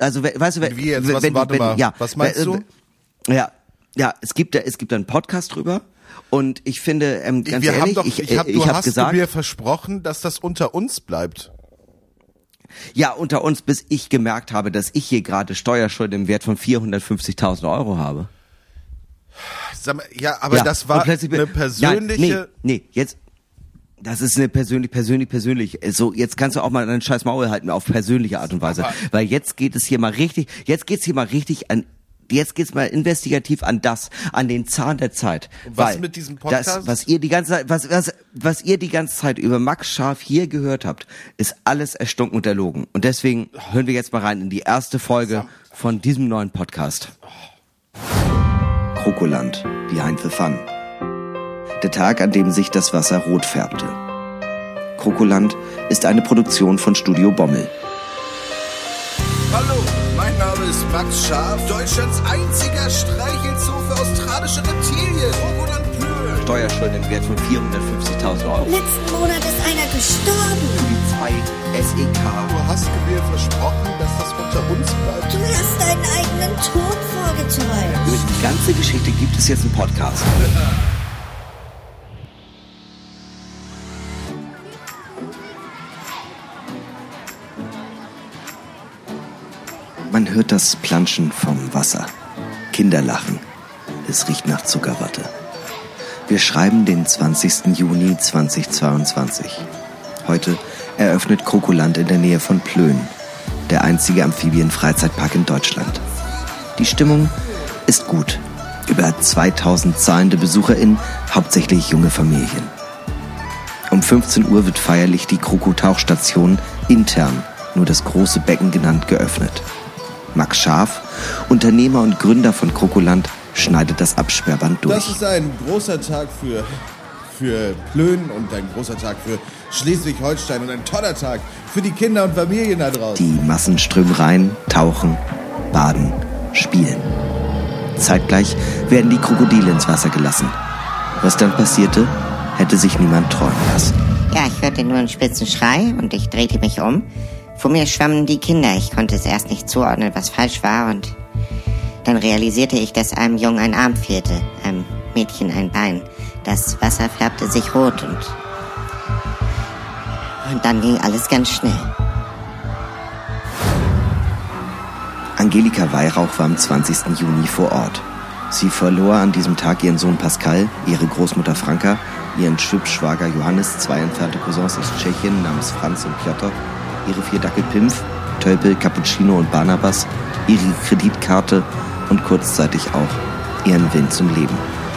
meinst du? Ja, es gibt einen Podcast drüber. Und ich finde, ganz ehrlich, du hast mir versprochen, dass das unter uns bleibt. Ja, unter uns, bis ich gemerkt habe, dass ich hier gerade Steuerschulden im Wert von 450.000 € habe. Sag mal, aber das war eine persönliche... Das ist eine persönlich. So, jetzt kannst du auch mal deinen scheiß Maul halten auf persönliche Art und Weise. Weil jetzt geht's mal investigativ an den Zahn der Zeit. Was mit diesem Podcast? Das, was ihr die ganze Zeit über Max Scharf hier gehört habt, ist alles erstunken und erlogen. Und deswegen hören wir jetzt mal rein in die erste Folge von diesem neuen Podcast. Krokoland, Behind the Fun. Der Tag, an dem sich das Wasser rot färbte. Krokoland ist eine Produktion von Studio Bommel. Hallo, mein Name ist Max Scharf, Deutschlands einziger Streichelzoo für australische Reptilien. Krokoland Plön. Steuerschulden im Wert von 450.000 €. Letzten Monat ist einer gestorben. Polizei, SEK. Du hast mir versprochen, dass das unter uns bleibt. Du hast deinen eigenen Tod vorgetäuscht. Über die ganze Geschichte gibt es jetzt einen Podcast. Man hört das Planschen vom Wasser. Kinder lachen. Es riecht nach Zuckerwatte. Wir schreiben den 20. Juni 2022. Heute eröffnet Krokoland in der Nähe von Plön, der einzige Amphibien-Freizeitpark in Deutschland. Die Stimmung ist gut. Über 2000 zahlende BesucherInnen, hauptsächlich junge Familien. Um 15 Uhr wird feierlich die Kroko-Tauchstation intern, nur das große Becken genannt, geöffnet. Max Scharf, Unternehmer und Gründer von Krokoland, schneidet das Absperrband durch. Das ist ein großer Tag für Plön und ein großer Tag für Schleswig-Holstein und ein toller Tag für die Kinder und Familien da draußen. Die Massen strömen rein, tauchen, baden, spielen. Zeitgleich werden die Krokodile ins Wasser gelassen. Was dann passierte, hätte sich niemand träumen lassen. Ja, ich hörte nur einen spitzen Schrei und ich drehte mich um. Vor mir schwammen die Kinder. Ich konnte es erst nicht zuordnen, was falsch war, und dann realisierte ich, dass einem Jungen ein Arm fehlte, einem Mädchen ein Bein. Das Wasser färbte sich rot und dann ging alles ganz schnell. Angelika Weihrauch war am 20. Juni vor Ort. Sie verlor an diesem Tag ihren Sohn Pascal, ihre Großmutter Franka, ihren Schwibschwager Johannes, 2 entfernte Cousins aus Tschechien namens Franz und Piotr, ihre 4 Dackel Pimpf, Tölpel, Cappuccino und Barnabas, ihre Kreditkarte und kurzzeitig auch ihren Willen zum Leben.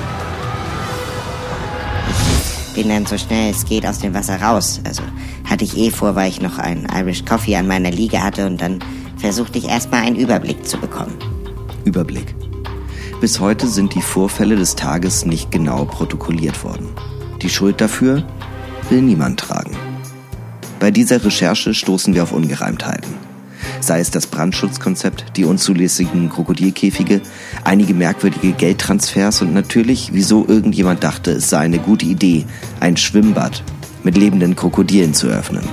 Ich bin dann so schnell es geht aus dem Wasser raus. Also hatte ich vor, weil ich noch einen Irish Coffee an meiner Liege hatte, und dann versuchte ich erstmal einen Überblick zu bekommen. Überblick. Bis heute sind die Vorfälle des Tages nicht genau protokolliert worden. Die Schuld dafür will niemand tragen. Bei dieser Recherche stoßen wir auf Ungereimtheiten. Sei es das Brandschutzkonzept, die unzulässigen Krokodilkäfige, einige merkwürdige Geldtransfers und natürlich, wieso irgendjemand dachte, es sei eine gute Idee, ein Schwimmbad mit lebenden Krokodilen zu eröffnen.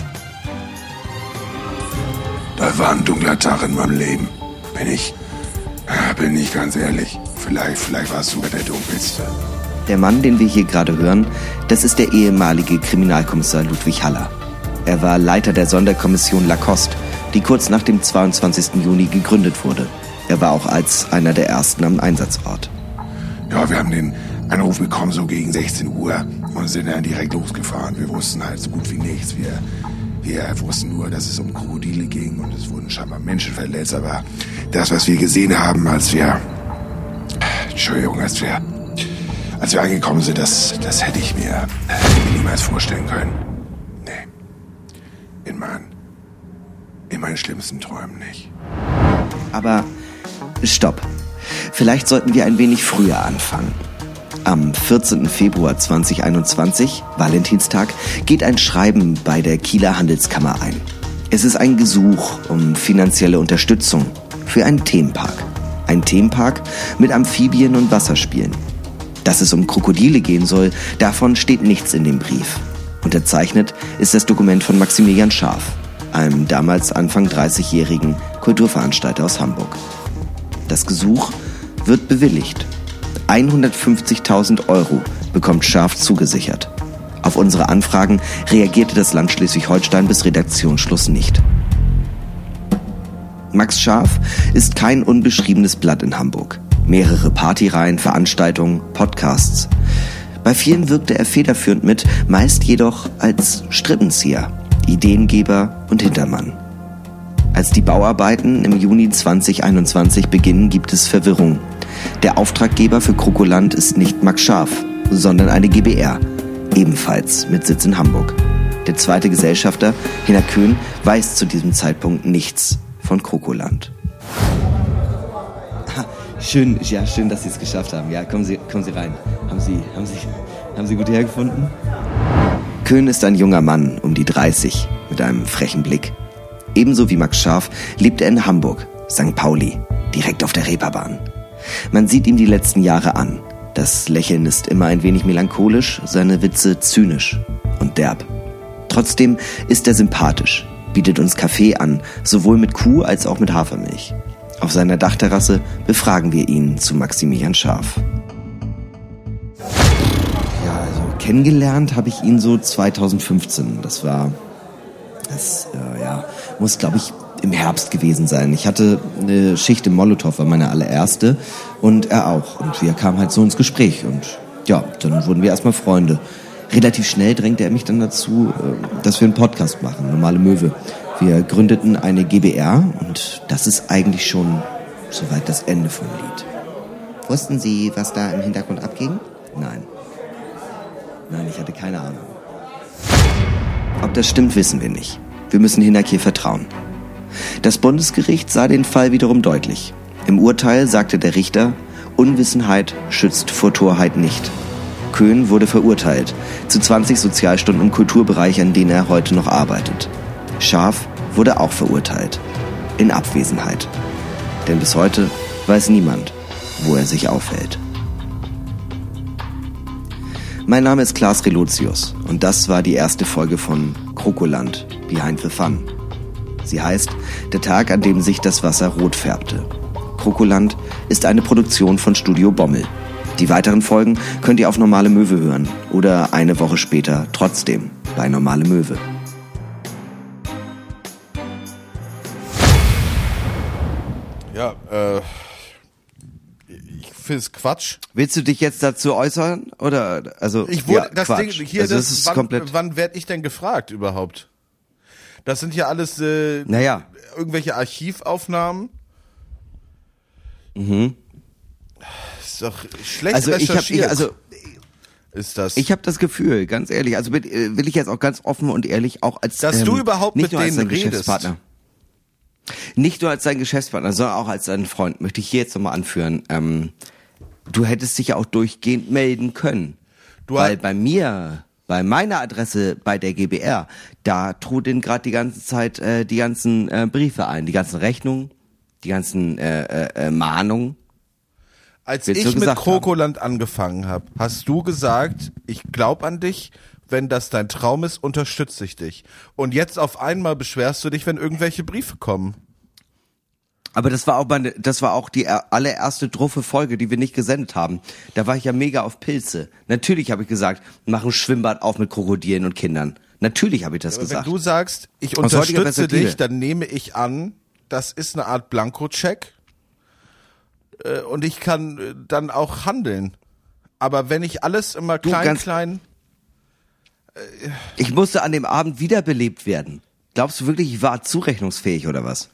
Da war ein dunkler Tag in meinem Leben. Bin ich ganz ehrlich. Vielleicht war es sogar der dunkelste. Der Mann, den wir hier gerade hören, das ist der ehemalige Kriminalkommissar Ludwig Haller. Er war Leiter der Sonderkommission Lacoste, die kurz nach dem 22. Juni gegründet wurde. Er war auch als einer der ersten am Einsatzort. Ja, wir haben den Anruf bekommen so gegen 16 Uhr und sind dann direkt losgefahren. Wir wussten halt so gut wie nichts. Wir wussten nur, dass es um Krokodile ging und es wurden scheinbar Menschen verletzt. Aber das, was wir gesehen haben, als wir angekommen sind, das hätte ich mir niemals vorstellen können. Nee. In meinen schlimmsten Träumen nicht. Aber stopp. Vielleicht sollten wir ein wenig früher anfangen. Am 14. Februar 2021, Valentinstag, geht ein Schreiben bei der Kieler Handelskammer ein. Es ist ein Gesuch um finanzielle Unterstützung für einen Themenpark. Ein Themenpark mit Amphibien und Wasserspielen. Dass es um Krokodile gehen soll, davon steht nichts in dem Brief. Unterzeichnet ist das Dokument von Maximilian Scharf, einem damals Anfang 30-jährigen Kulturveranstalter aus Hamburg. Das Gesuch wird bewilligt. 150.000 € bekommt Scharf zugesichert. Auf unsere Anfragen reagierte das Land Schleswig-Holstein bis Redaktionsschluss nicht. Max Scharf ist kein unbeschriebenes Blatt in Hamburg. Mehrere Partyreihen, Veranstaltungen, Podcasts. Bei vielen wirkte er federführend mit, meist jedoch als Strippenzieher, Ideengeber und Hintermann. Als die Bauarbeiten im Juni 2021 beginnen, gibt es Verwirrung. Der Auftraggeber für Krokoland ist nicht Max Scharf, sondern eine GbR, ebenfalls mit Sitz in Hamburg. Der zweite Gesellschafter, Hinner Köhn, weiß zu diesem Zeitpunkt nichts von Krokoland. Schön, dass Sie es geschafft haben. Ja, kommen Sie rein. Haben Sie gut hergefunden? Köhn ist ein junger Mann, um die 30, mit einem frechen Blick. Ebenso wie Max Scharf lebt er in Hamburg, St. Pauli, direkt auf der Reeperbahn. Man sieht ihm die letzten Jahre an. Das Lächeln ist immer ein wenig melancholisch, seine Witze zynisch und derb. Trotzdem ist er sympathisch, bietet uns Kaffee an, sowohl mit Kuh als auch mit Hafermilch. Auf seiner Dachterrasse befragen wir ihn zu Maximilian Scharf. Ja, also kennengelernt habe ich ihn so 2015. Das muss, glaube ich, im Herbst gewesen sein. Ich hatte eine Schicht im Molotow, war meine allererste, und er auch. Und wir kamen halt so ins Gespräch und ja, dann wurden wir erstmal Freunde. Relativ schnell drängte er mich dann dazu, dass wir einen Podcast machen, Normale Möwe. Wir gründeten eine GbR und das ist eigentlich schon soweit das Ende vom Lied. Wussten Sie, was da im Hintergrund abging? Nein, ich hatte keine Ahnung. Ob das stimmt, wissen wir nicht. Wir müssen Hinnerkir vertrauen. Das Bundesgericht sah den Fall wiederum deutlich. Im Urteil sagte der Richter, Unwissenheit schützt vor Torheit nicht. Köhn wurde verurteilt zu 20 Sozialstunden im Kulturbereich, an denen er heute noch arbeitet. Scharf wurde auch verurteilt. In Abwesenheit. Denn bis heute weiß niemand, wo er sich aufhält. Mein Name ist Klaas Relotius und das war die erste Folge von Krokoland, Behind the Fun. Sie heißt Der Tag, an dem sich das Wasser rot färbte. Krokoland ist eine Produktion von Studio Bommel. Die weiteren Folgen könnt ihr auf Normale Möwe hören oder eine Woche später trotzdem bei Normale Möwe. Ja, ich finde es Quatsch. Willst du dich jetzt dazu äußern? Oder, also, Ich wurde, ja, das Quatsch. Ding hier, also, das das ist wann, komplett. wann werde ich denn gefragt überhaupt? Das sind ja alles irgendwelche Archivaufnahmen. Mhm. Ist doch schlecht Also recherchiert. Ist das? Ich habe das Gefühl, ganz ehrlich, also will ich jetzt auch ganz offen und ehrlich auch als Dass du überhaupt nicht mit nur als denen dein redest. Geschäftspartner. Nicht nur als dein Geschäftspartner, sondern auch als dein Freund, möchte ich hier jetzt nochmal anführen. Du hättest dich ja auch durchgehend melden können. Weil bei meiner Adresse bei der GbR, da trudeln gerade die ganze Zeit die ganzen Briefe ein, die ganzen Rechnungen, die ganzen Mahnungen. Als Willst ich du mit gesagt Krokoland angefangen habe, hast du gesagt, ich glaub an dich, wenn das dein Traum ist, unterstütze ich dich. Und jetzt auf einmal beschwerst du dich, wenn irgendwelche Briefe kommen. Aber das war auch die allererste druffe Folge, die wir nicht gesendet haben. Da war ich ja mega auf Pilze. Natürlich habe ich gesagt, mach ein Schwimmbad auf mit Krokodilen und Kindern. Natürlich habe ich das gesagt. Wenn du sagst, ich Aus heutiger unterstütze Perspektive. dich, dann nehme ich an, das ist eine Art Blankocheck und ich kann dann auch handeln. Aber wenn ich alles immer klein... Ich musste an dem Abend wiederbelebt werden. Glaubst du wirklich, ich war zurechnungsfähig oder was?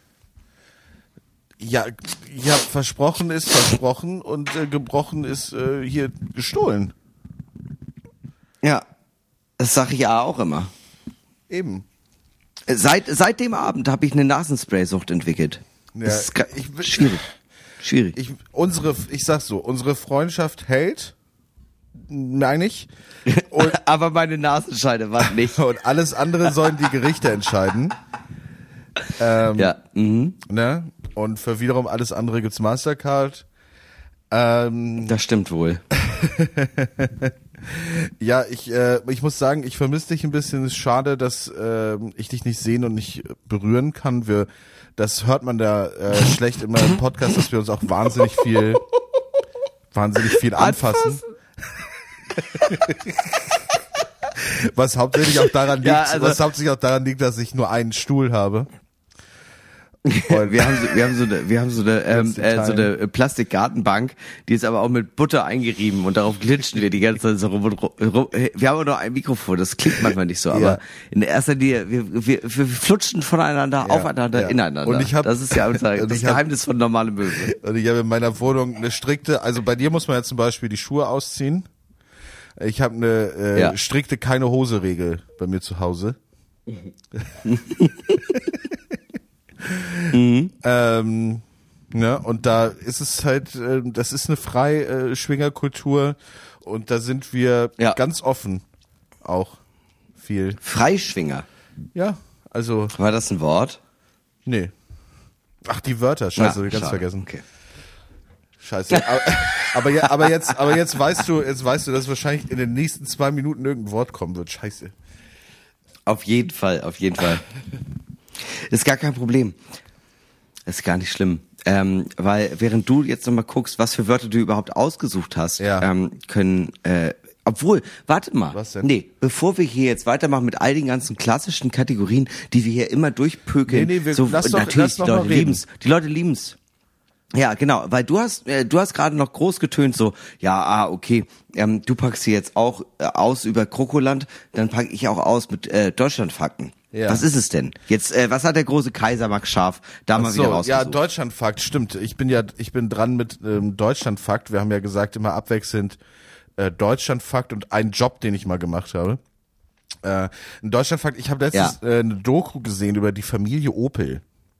Ja, versprochen ist versprochen und gebrochen ist hier gestohlen. Ja, das sage ich ja auch immer. Eben. Seit dem Abend habe ich eine Nasenspray-Sucht entwickelt. Ja, das ist schwierig. Ich sag's so, unsere Freundschaft hält, meine ich. Aber meine Nasenscheide war nicht. Und alles andere sollen die Gerichte entscheiden. Ja. Ne? Und für wiederum alles andere gibt's Mastercard. Das stimmt wohl. Ja, ich muss sagen, ich vermisse dich ein bisschen. Es ist schade, dass ich dich nicht sehen und nicht berühren kann. Das hört man da schlecht immer im Podcast, dass wir uns auch wahnsinnig viel anfassen. Was hauptsächlich auch daran liegt, dass ich nur einen Stuhl habe. Wir haben so eine Plastikgartenbank, die ist aber auch mit Butter eingerieben und darauf glitschen wir die ganze Zeit so rum. Wir haben auch noch ein Mikrofon, das klingt manchmal nicht so, aber in erster Linie, wir flutschen voneinander, aufeinander, ineinander. Und das ist ja das Geheimnis von normalem Möbel. Und ich habe in meiner Wohnung eine strikte, also bei dir muss man ja zum Beispiel die Schuhe ausziehen. Ich habe eine strikte Keine-Hose-Regel bei mir zu Hause. Und da ist es halt, das ist eine Freischwingerkultur und da sind wir ganz offen auch viel. Freischwinger? Ja, also. War das ein Wort? Nee. Ach, die Wörter, scheiße, ganz vergessen. Okay. Scheiße. Aber jetzt weißt du, dass wahrscheinlich in den nächsten 2 Minuten irgendein Wort kommen wird. Scheiße. Auf jeden Fall. Ist gar kein Problem. Ist gar nicht schlimm. Weil während du jetzt nochmal guckst, was für Wörter du überhaupt ausgesucht hast, warte mal. Was denn? Nee, bevor wir hier jetzt weitermachen mit all den ganzen klassischen Kategorien, die wir hier immer durchpökeln. Lass doch Die Leute lieben's. Ja, genau, weil du hast gerade noch groß getönt so, okay, du packst hier jetzt auch aus über Krokoland, dann packe ich auch aus mit Deutschlandfakten. Ja. Was ist es denn? Jetzt, was hat der große Kaiser Max Scharf da mal wieder rausgesucht? Ja, Deutschlandfakt, stimmt. Ich bin dran mit Deutschlandfakt. Wir haben ja gesagt, immer abwechselnd Deutschlandfakt und einen Job, den ich mal gemacht habe. Ein Deutschlandfakt, ich habe letztens eine Doku gesehen über die Familie Opel.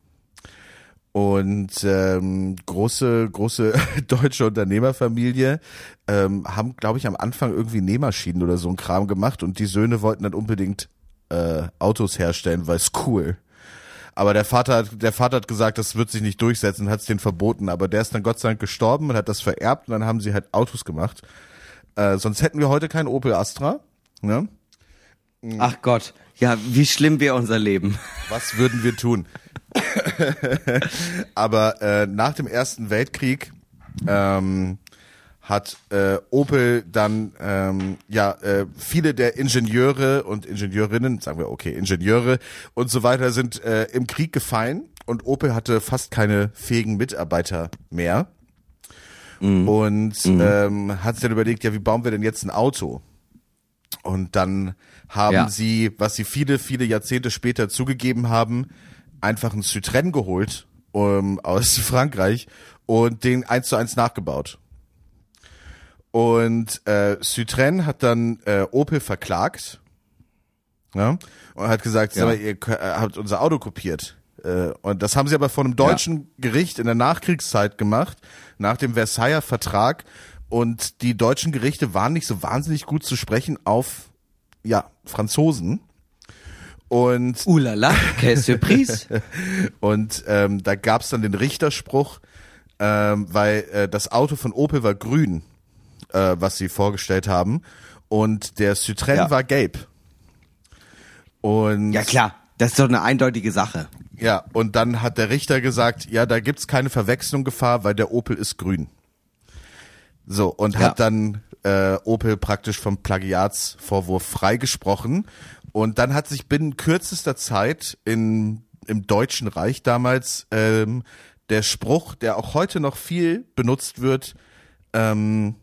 Und große deutsche Unternehmerfamilie haben, glaube ich, am Anfang irgendwie Nähmaschinen oder so ein Kram gemacht und die Söhne wollten dann unbedingt Autos herstellen, weil es cool. Aber der Vater hat gesagt, das wird sich nicht durchsetzen, hat es denen verboten. Aber der ist dann Gott sei Dank gestorben und hat das vererbt und dann haben sie halt Autos gemacht. Sonst hätten wir heute keinen Opel Astra. Ne? Ach Gott, ja, wie schlimm wäre unser Leben. Was würden wir tun? Aber nach dem Ersten Weltkrieg hat Opel dann viele der Ingenieure und Ingenieurinnen, sagen wir Ingenieure und so weiter sind im Krieg gefallen und Opel hatte fast keine fähigen Mitarbeiter mehr und hat sich dann überlegt, wie bauen wir denn jetzt ein Auto? Und dann haben sie, was sie viele, viele Jahrzehnte später zugegeben haben, einfach einen Citroën geholt aus Frankreich und den 1:1 nachgebaut. Und Citroën hat dann Opel verklagt, und hat gesagt, ihr habt unser Auto kopiert. Und das haben sie aber von einem deutschen Gericht in der Nachkriegszeit gemacht, nach dem Versailler Vertrag. Und die deutschen Gerichte waren nicht so wahnsinnig gut zu sprechen auf Franzosen. Und Oulala, quelle surprise. Und da gab's dann den Richterspruch, weil das Auto von Opel war grün, was sie vorgestellt haben, und der Citroën war gelb. Und ja klar, Das ist doch eine eindeutige Sache. Ja, und dann hat der Richter gesagt, ja, da gibt's keine Verwechslungsgefahr, weil der Opel ist grün. So, und hat dann Opel praktisch vom Plagiatsvorwurf freigesprochen. Und dann hat sich binnen kürzester Zeit im Deutschen Reich damals der Spruch, der auch heute noch viel benutzt wird, im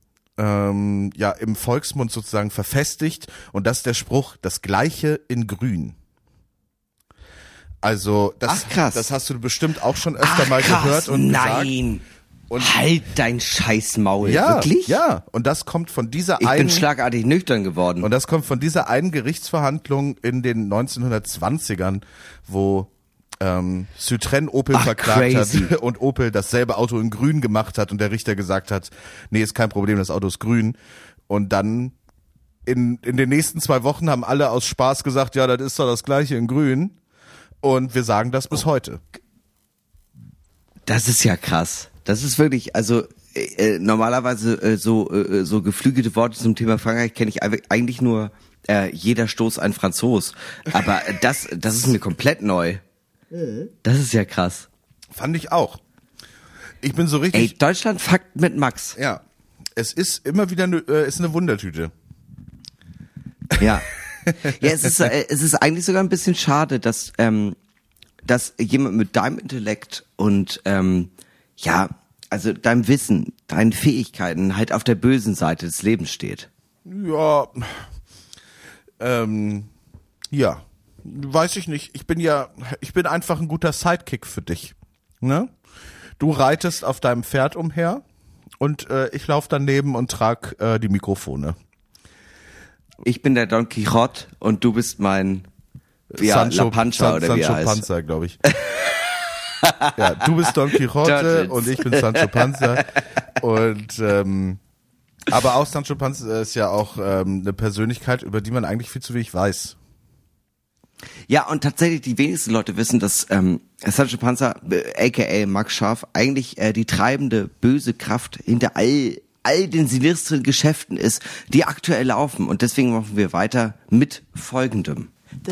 Volksmund sozusagen verfestigt. Und das ist der Spruch, das Gleiche in Grün. Also das hast du bestimmt auch schon öfter mal gehört und nein. gesagt. Und halt dein Scheißmaul, ja, wirklich? Ja, und das kommt von dieser Ich bin schlagartig nüchtern geworden. Und das kommt von dieser einen Gerichtsverhandlung in den 1920ern, wo Citroën Opel verklagt hat und Opel dasselbe Auto in grün gemacht hat und der Richter gesagt hat, nee, ist kein Problem, das Auto ist grün. Und dann in den nächsten 2 Wochen haben alle aus Spaß gesagt, ja, das ist doch das Gleiche in grün. Und wir sagen das bis heute. Das ist ja krass. Das ist wirklich, also normalerweise so geflügelte Worte zum Thema Frankreich kenne ich eigentlich nur jeder Stoß ein Franzos. Aber das ist mir komplett neu. Das ist ja krass. Fand ich auch. Ich bin so richtig... Ey, Deutschland Fakt mit Max. Ja, es ist immer wieder ist eine Wundertüte. Ja. Ja, es ist eigentlich sogar ein bisschen schade, dass jemand mit deinem Intellekt und also deinem Wissen, deinen Fähigkeiten halt auf der bösen Seite des Lebens steht. Ja, ja, weiß ich nicht. Ich bin einfach ein guter Sidekick für dich. Ne? Du reitest auf deinem Pferd umher und ich laufe daneben und trag die Mikrofone. Ich bin der Don Quixote und du bist mein La Pancha oder wie er heißt. Sancho Panza, glaube ich. Ja, du bist Don Quixote und ich bin Sancho Panza. Und aber auch Sancho Panza ist ja auch eine Persönlichkeit, über die man eigentlich viel zu wenig weiß. Ja, und tatsächlich die wenigsten Leute wissen, dass Sancho Panza, aka Max Scharf, eigentlich die treibende böse Kraft hinter all den sinistren Geschäften ist, die aktuell laufen. Und deswegen machen wir weiter mit Folgendem.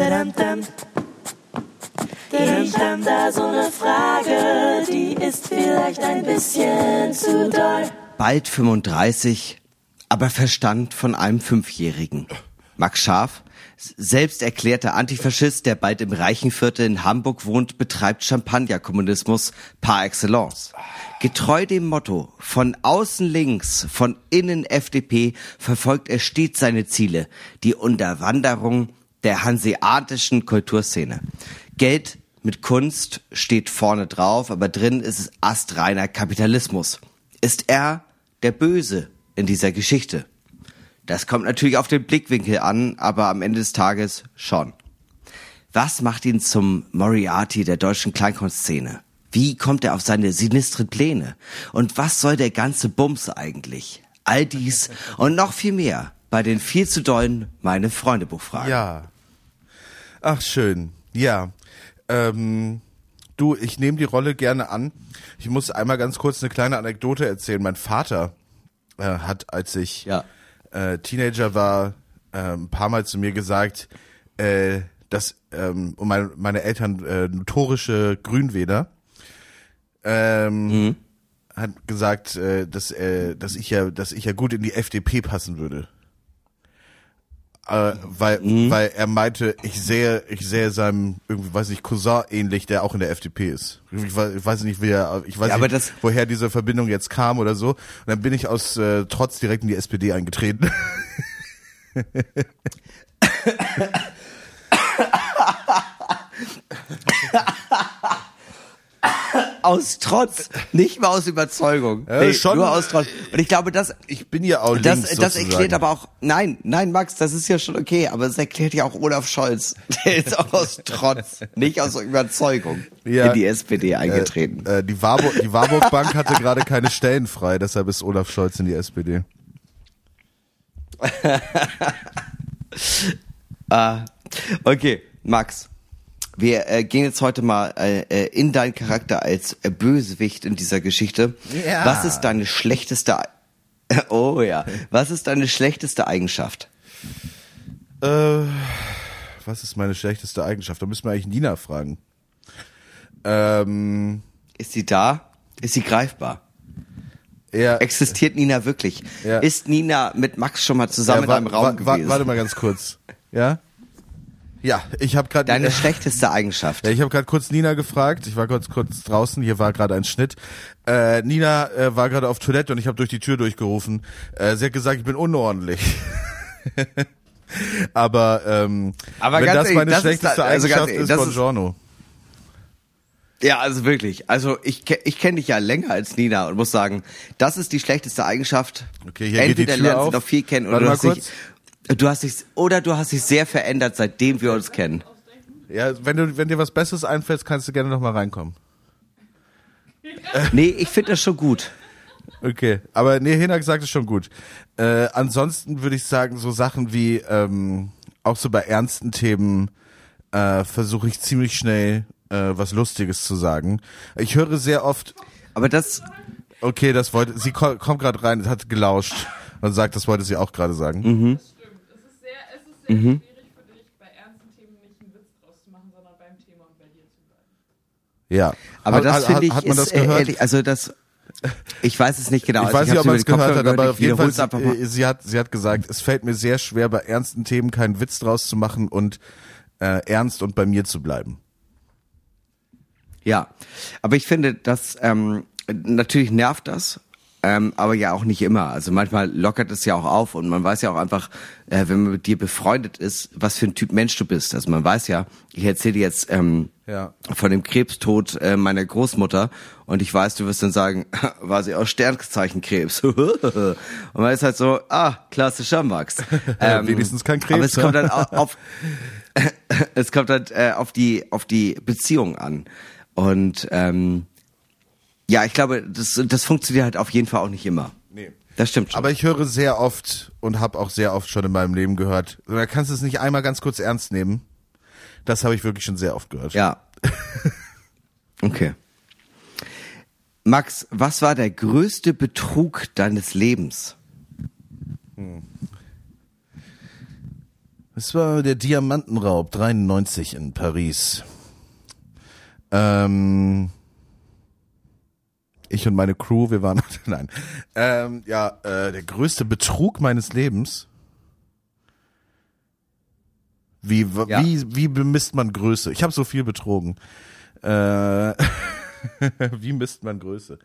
Ich hab da so eine Frage, die ist vielleicht ein bisschen zu doll. Bald 35, aber Verstand von einem 5-Jährigen. Max Scharf, selbst erklärter Antifaschist, der bald im Reichenviertel in Hamburg wohnt, betreibt Champagnerkommunismus par excellence. Getreu dem Motto, von außen links, von innen FDP, verfolgt er stets seine Ziele, die Unterwanderung der hanseatischen Kulturszene. Geld mit Kunst steht vorne drauf, aber drin ist es astreiner Kapitalismus. Ist er der Böse in dieser Geschichte? Das kommt natürlich auf den Blickwinkel an, aber am Ende des Tages schon. Was macht ihn zum Moriarty der deutschen Kleinkunstszene? Wie kommt er auf seine sinistren Pläne? Und was soll der ganze Bums eigentlich? All dies und noch viel mehr bei den viel zu dollen Meine Freunde Buchfragen. Ja. Ach, schön. Ja. Du, ich nehme die Rolle gerne an. Ich muss einmal ganz kurz eine kleine Anekdote erzählen. Mein Vater hat, als ich Teenager war, ein paar Mal zu mir gesagt, dass meine Eltern notorische Grünwähler hat gesagt, dass ich ja gut in die FDP passen würde. Weil er meinte, ich sehe seinem irgendwie, weiß nicht, Cousin ähnlich, der auch in der FDP ist. Ich weiß nicht, woher diese Verbindung jetzt kam oder so. Und dann bin ich aus Trotz direkt in die SPD eingetreten. Aus Trotz, nicht mal aus Überzeugung. Ja, schon, nur aus Trotz. Und ich glaube, ich bin ja auch links, das erklärt aber auch, nein, Max, das ist ja schon okay, aber es erklärt ja auch Olaf Scholz. Der ist auch aus Trotz, nicht aus Überzeugung in die SPD eingetreten. Die Warburg Bank hatte gerade keine Stellen frei, deshalb ist Olaf Scholz in die SPD. Okay, Max. Wir gehen jetzt heute mal in deinen Charakter als Bösewicht in dieser Geschichte. Ja. Was ist deine schlechteste Was ist deine schlechteste Eigenschaft? was ist meine schlechteste Eigenschaft? Da müssen wir eigentlich Nina fragen. Ist sie da? Ist sie greifbar? Ja. Existiert Nina wirklich? Ja. Ist Nina mit Max schon mal zusammen in einem Raum gewesen? Warte mal ganz kurz. Ja? Ja, ich habe gerade... Deine schlechteste Eigenschaft. Ja, ich habe gerade kurz Nina gefragt. Ich war kurz draußen. Hier war gerade ein Schnitt. Nina war gerade auf Toilette und ich habe durch die Tür durchgerufen. Sie hat gesagt, ich bin unordentlich. Aber wenn ganz das meine ehrlich, schlechteste Eigenschaft ist, buongiorno. Ja, also wirklich. Also ich kenne dich ja länger als Nina und muss sagen, das ist die schlechteste Eigenschaft. Okay, hier geht die Tür lernst auf. du noch viel kennen Warte oder mal du hast dich sehr verändert, seitdem wir uns kennen. Ja, wenn dir was Besseres einfällt, kannst du gerne noch mal reinkommen. Nee, ich finde das schon gut. Okay, aber nee, Hinak sagt es schon gut. Ansonsten würde ich sagen, so Sachen wie auch so bei ernsten Themen versuche ich ziemlich schnell was Lustiges zu sagen. Ich höre sehr oft... Aber das... Okay, sie kommt gerade rein, hat gelauscht und sagt, das wollte sie auch gerade sagen. Mhm. Das stimmt. Es ist sehr schwierig für dich, bei ernsten Themen nicht einen Witz draus zu machen, sondern beim Thema und bei dir zu bleiben. Ja. Aber das finde ich hat man ist das gehört? ehrlich, also das... Ich weiß es nicht genau. Ich weiß nicht, ob man es gehört hat, aber auf jeden Fall, einfach mal. sie hat gesagt, es fällt mir sehr schwer, bei ernsten Themen keinen Witz draus zu machen und ernst und bei mir zu bleiben. Ja, aber ich finde, dass natürlich nervt das, aber ja auch nicht immer. Also manchmal lockert es ja auch auf und man weiß ja auch einfach, wenn man mit dir befreundet ist, was für ein Typ Mensch du bist. Also man weiß ja, ich erzähle dir jetzt von dem Krebstod meiner Großmutter und ich weiß, du wirst dann sagen, war sie aus Sternzeichenkrebs. Und man ist halt so, klassischer Max. Wenigstens kein Krebs. Aber es kommt dann auf die Beziehung an. Und ja, ich glaube, das funktioniert halt auf jeden Fall auch nicht immer. Nee. Das stimmt schon. Aber ich höre sehr oft und habe auch sehr oft schon in meinem Leben gehört, da kannst du es nicht einmal ganz kurz ernst nehmen. Das habe ich wirklich schon sehr oft gehört. Ja. Okay. Max, was war der größte Betrug deines Lebens? Es war der Diamantenraub 93 in Paris. Ich und meine Crew, wir waren, nein. Der größte Betrug meines Lebens. Wie bemisst man Größe? Ich habe so viel betrogen. Wie misst man Größe?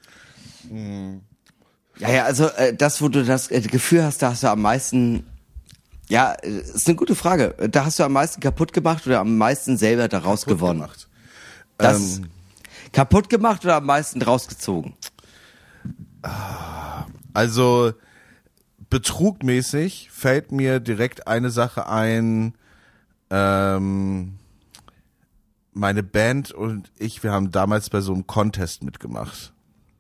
Ja, also das, wo du das Gefühl hast, da hast du am meisten... Ja, ist eine gute Frage. Da hast du am meisten kaputt gemacht oder am meisten selber daraus gewonnen? Das kaputt gemacht oder am meisten rausgezogen? Also betrugmäßig fällt mir direkt eine Sache ein. Meine Band und ich, wir haben damals bei so einem Contest mitgemacht.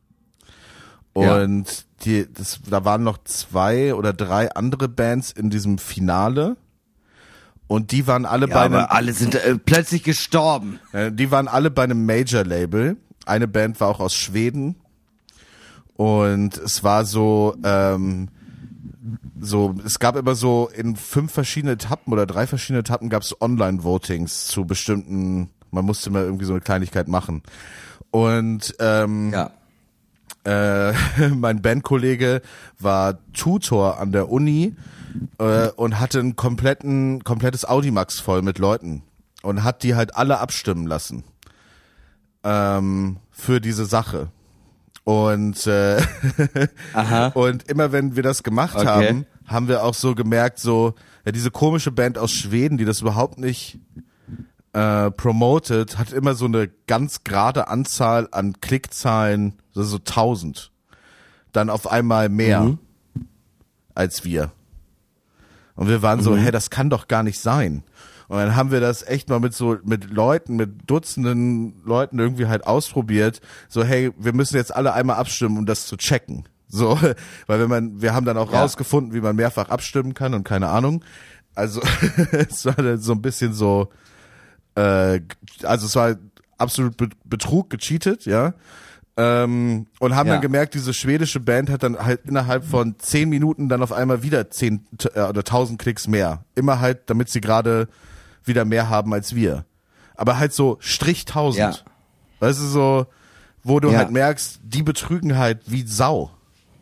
Und da waren noch 2 oder 3 andere Bands in diesem Finale. Und die waren alle bei einem... Aber alle sind plötzlich gestorben. Die waren alle bei einem Major-Label. Eine Band war auch aus Schweden. Und es war es gab immer so in 5 verschiedene Etappen oder 3 verschiedene Etappen gab es Online-Votings zu bestimmten... Man musste mal irgendwie so eine Kleinigkeit machen. Und mein Bandkollege war Tutor an der Uni und hatte ein komplettes Audimax voll mit Leuten und hat die halt alle abstimmen lassen für diese Sache. Und und immer wenn wir das gemacht haben, haben wir auch so gemerkt, so diese komische Band aus Schweden, die das überhaupt nicht promoted, hat immer so eine ganz gerade Anzahl an Klickzahlen, so 1000. Dann auf einmal mehr als wir. Und wir waren so, das kann doch gar nicht sein. Und dann haben wir das echt mal mit Dutzenden Leuten irgendwie halt ausprobiert. So, hey, wir müssen jetzt alle einmal abstimmen, um das zu checken. So, weil wir haben dann auch rausgefunden, wie man mehrfach abstimmen kann und keine Ahnung. Also, es war dann so ein bisschen so, also es war absolut Betrug, gecheatet, ja. Und haben dann gemerkt, diese schwedische Band hat dann halt innerhalb von 10 Minuten dann auf einmal wieder 10 oder 1000 Klicks mehr. Immer halt, damit sie gerade wieder mehr haben als wir. Aber halt so Strich 1000. Ja. Weißt du, so, wo du Ja. halt merkst, die betrügen halt wie Sau.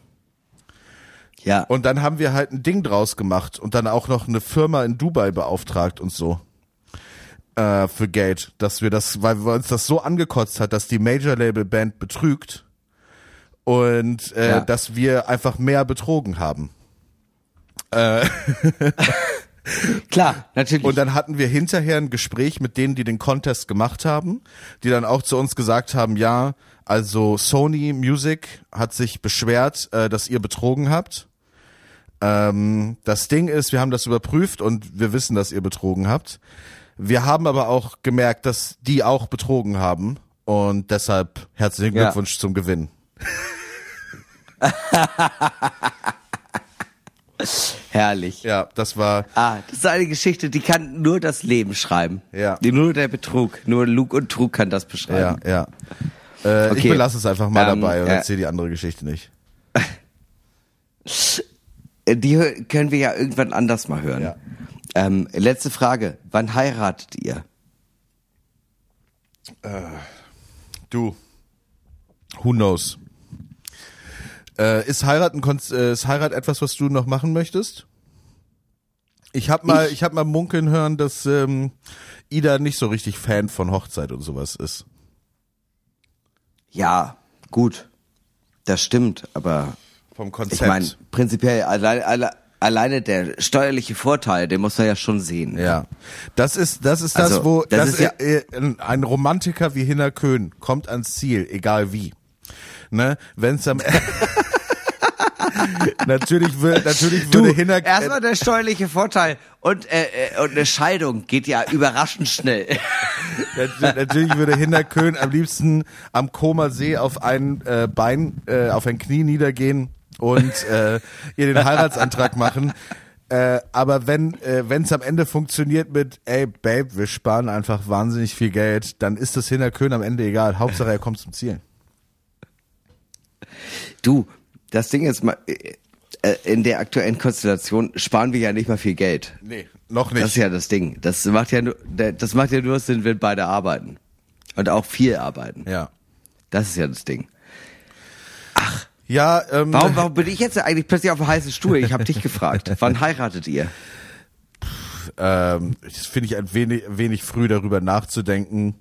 Ja. Und dann haben wir halt ein Ding draus gemacht und dann auch noch eine Firma in Dubai beauftragt und so. Für Geld, dass wir das, weil uns das so angekotzt hat, dass die Major-Label-Band betrügt und dass wir einfach mehr betrogen haben. Klar, natürlich. Und dann hatten wir hinterher ein Gespräch mit denen, die den Contest gemacht haben, die dann auch zu uns gesagt haben, ja, also Sony Music hat sich beschwert, dass ihr betrogen habt. Das Ding ist, wir haben das überprüft und wir wissen, dass ihr betrogen habt. Wir haben aber auch gemerkt, dass die auch betrogen haben und deshalb herzlichen Glückwunsch zum Gewinn. Herrlich. Ja, das war... Das ist eine Geschichte, die kann nur das Leben schreiben. Ja. Nur der Betrug. Nur Lug und Trug kann das beschreiben. Ja. Okay. Ich belasse es einfach mal dabei und ja. erzähle die andere Geschichte nicht. Die können wir ja irgendwann anders mal hören. Ja. Letzte Frage. Wann heiratet ihr? Du, who knows? Ist Heirat etwas, was du noch machen möchtest? Ich hab mal munkeln hören, dass Ida nicht so richtig Fan von Hochzeit und sowas ist. Ja, gut. Das stimmt, aber Vom Konzept. ich meine, prinzipiell alleine der steuerliche Vorteil, den muss man ja schon sehen. Ja, das ist das, Also, wo das ist ja- ein Romantiker wie Hinner Köhn kommt ans Ziel, egal wie. Ne, wenn's am natürlich würde Hinner erstmal der steuerliche Vorteil und eine Scheidung geht ja überraschend schnell. natürlich würde Hinner Köhn am liebsten am Comer See auf ein Bein, auf ein Knie niedergehen und ihr den Heiratsantrag machen. Aber wenn's am Ende funktioniert mit, ey Babe, wir sparen einfach wahnsinnig viel Geld, dann ist das Hinner Köhn am Ende egal. Hauptsache er kommt zum Ziel. Du, das Ding ist mal, in der aktuellen Konstellation sparen wir ja nicht mal viel Geld. Nee, noch nicht. Das ist ja das Ding. Das macht ja nur Sinn, wenn beide arbeiten. Und auch viel arbeiten. Ja. Das ist ja das Ding. Ja, Warum bin ich jetzt eigentlich plötzlich auf dem heißen Stuhl? Ich habe dich gefragt. Wann heiratet ihr? das finde ich ein wenig früh darüber nachzudenken.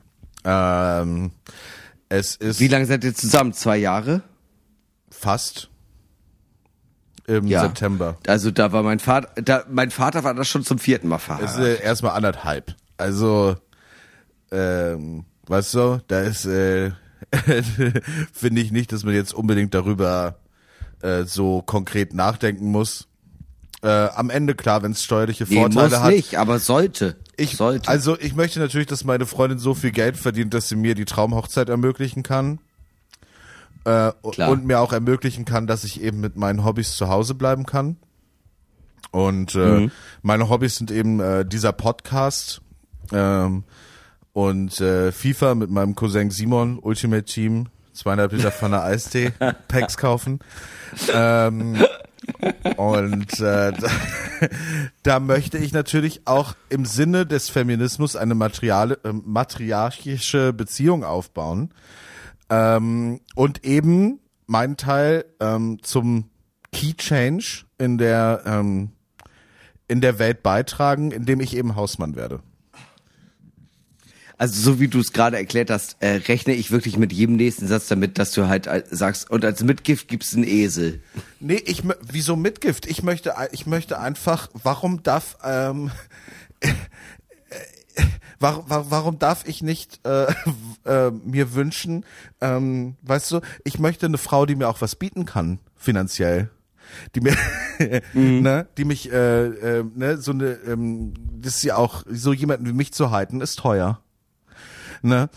Es ist Wie lange seid ihr zusammen? 2 Jahre? fast im Ja. September. Also da war mein Vater war das schon zum 4. Mal Es verheiratet. ist erstmal 1,5. Also, weißt du, da ist, finde ich nicht, dass man jetzt unbedingt darüber so konkret nachdenken muss. Am Ende, klar, wenn es steuerliche Vorteile muss hat. nicht, aber sollte. Also ich möchte natürlich, dass meine Freundin so viel Geld verdient, dass sie mir die Traumhochzeit ermöglichen kann. Klar. Und mir auch ermöglichen kann, dass ich eben mit meinen Hobbys zu Hause bleiben kann. Und meine Hobbys sind eben dieser Podcast und FIFA mit meinem Cousin Simon, Ultimate Team, 2,5 Liter Pfanne Eistee, Packs kaufen. Und da möchte ich natürlich auch im Sinne des Feminismus eine matriarchische Beziehung aufbauen. Und eben meinen Teil zum Key Change in der Welt beitragen, indem ich eben Hausmann werde. Also so wie du es gerade erklärt hast, rechne ich wirklich mit jedem nächsten Satz damit, dass du halt sagst, und als Mitgift gibt's einen Esel. Nee, wieso Mitgift? Ich möchte einfach, warum darf ich nicht mir wünschen, weißt du, ich möchte eine Frau, die mir auch was bieten kann, finanziell. Die mir, ne, die mich, ne, so eine, das ist ja auch, so jemanden wie mich zu halten, ist teuer. Ne,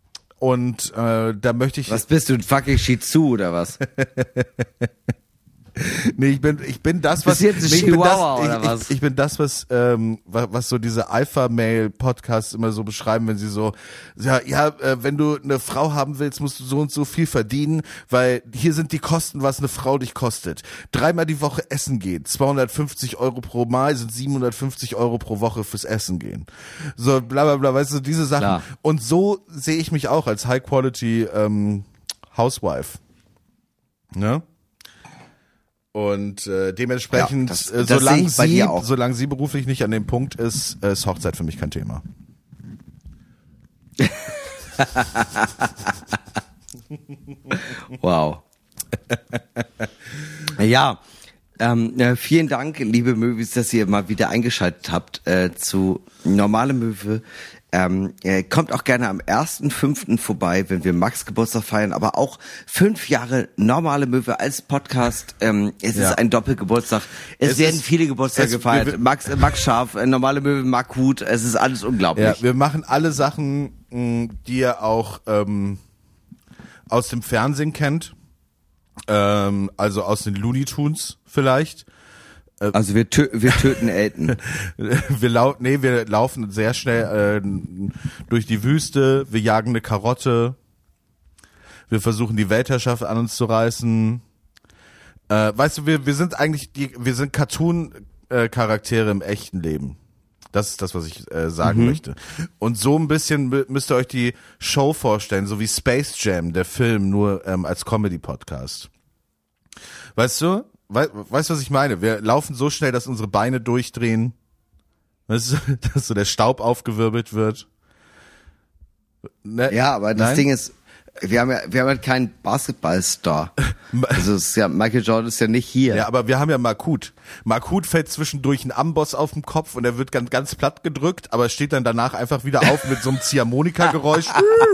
und da möchte ich. Was bist du, ein fucking Shih Tzu oder was? Nee, ich bin das, was... Bist du jetzt ein nee, ich bin Chihuahua das, oder was? Ich bin das, was so diese Alpha-Mail-Podcasts immer so beschreiben, wenn sie so, wenn du eine Frau haben willst, musst du so und so viel verdienen, weil hier sind die Kosten, was eine Frau dich kostet. 3-mal die Woche essen gehen, 250 € pro Mal sind 750 € pro Woche fürs Essen gehen. So, bla bla bla, weißt du, diese Sachen. Klar. Und so sehe ich mich auch als High-Quality Housewife. Ne? Und dementsprechend, das solange sehe ich bei dir auch. solange sie beruflich nicht an dem Punkt ist, ist Hochzeit für mich kein Thema. Wow. Ja, vielen Dank, liebe Möwis, dass ihr mal wieder eingeschaltet habt zu Normale Möwe. Kommt auch gerne am 1.5. vorbei, wenn wir Max Geburtstag feiern, aber auch 5 Jahre Normale Möwe als Podcast. Es ist ein Doppelgeburtstag. Es werden viele Geburtstage gefeiert. Max Scharf, Normale Möwe, Mark Huth, es ist alles unglaublich. Ja, wir machen alle Sachen, die ihr auch aus dem Fernsehen kennt. Also aus den Looney Tunes vielleicht. Also wir töten Elton. Wir laufen sehr schnell durch die Wüste, wir jagen eine Karotte, wir versuchen die Weltherrschaft an uns zu reißen. Weißt du, wir sind Cartoon-Charaktere im echten Leben. Das ist das, was ich sagen möchte. Und so ein bisschen müsst ihr euch die Show vorstellen, so wie Space Jam, der Film, nur als Comedy-Podcast. Weißt du, was ich meine? Wir laufen so schnell, dass unsere Beine durchdrehen. Weißt du, dass so der Staub aufgewirbelt wird. Ne? Ja, aber das Ding ist, wir haben ja keinen Basketballstar. Also es ist ja, Michael Jordan ist ja nicht hier. Ja, aber wir haben ja Mark Huth. Mark Huth fällt zwischendurch ein Amboss auf den Kopf und er wird ganz platt gedrückt, aber steht dann danach einfach wieder auf mit so einem Ziehharmonika-Geräusch.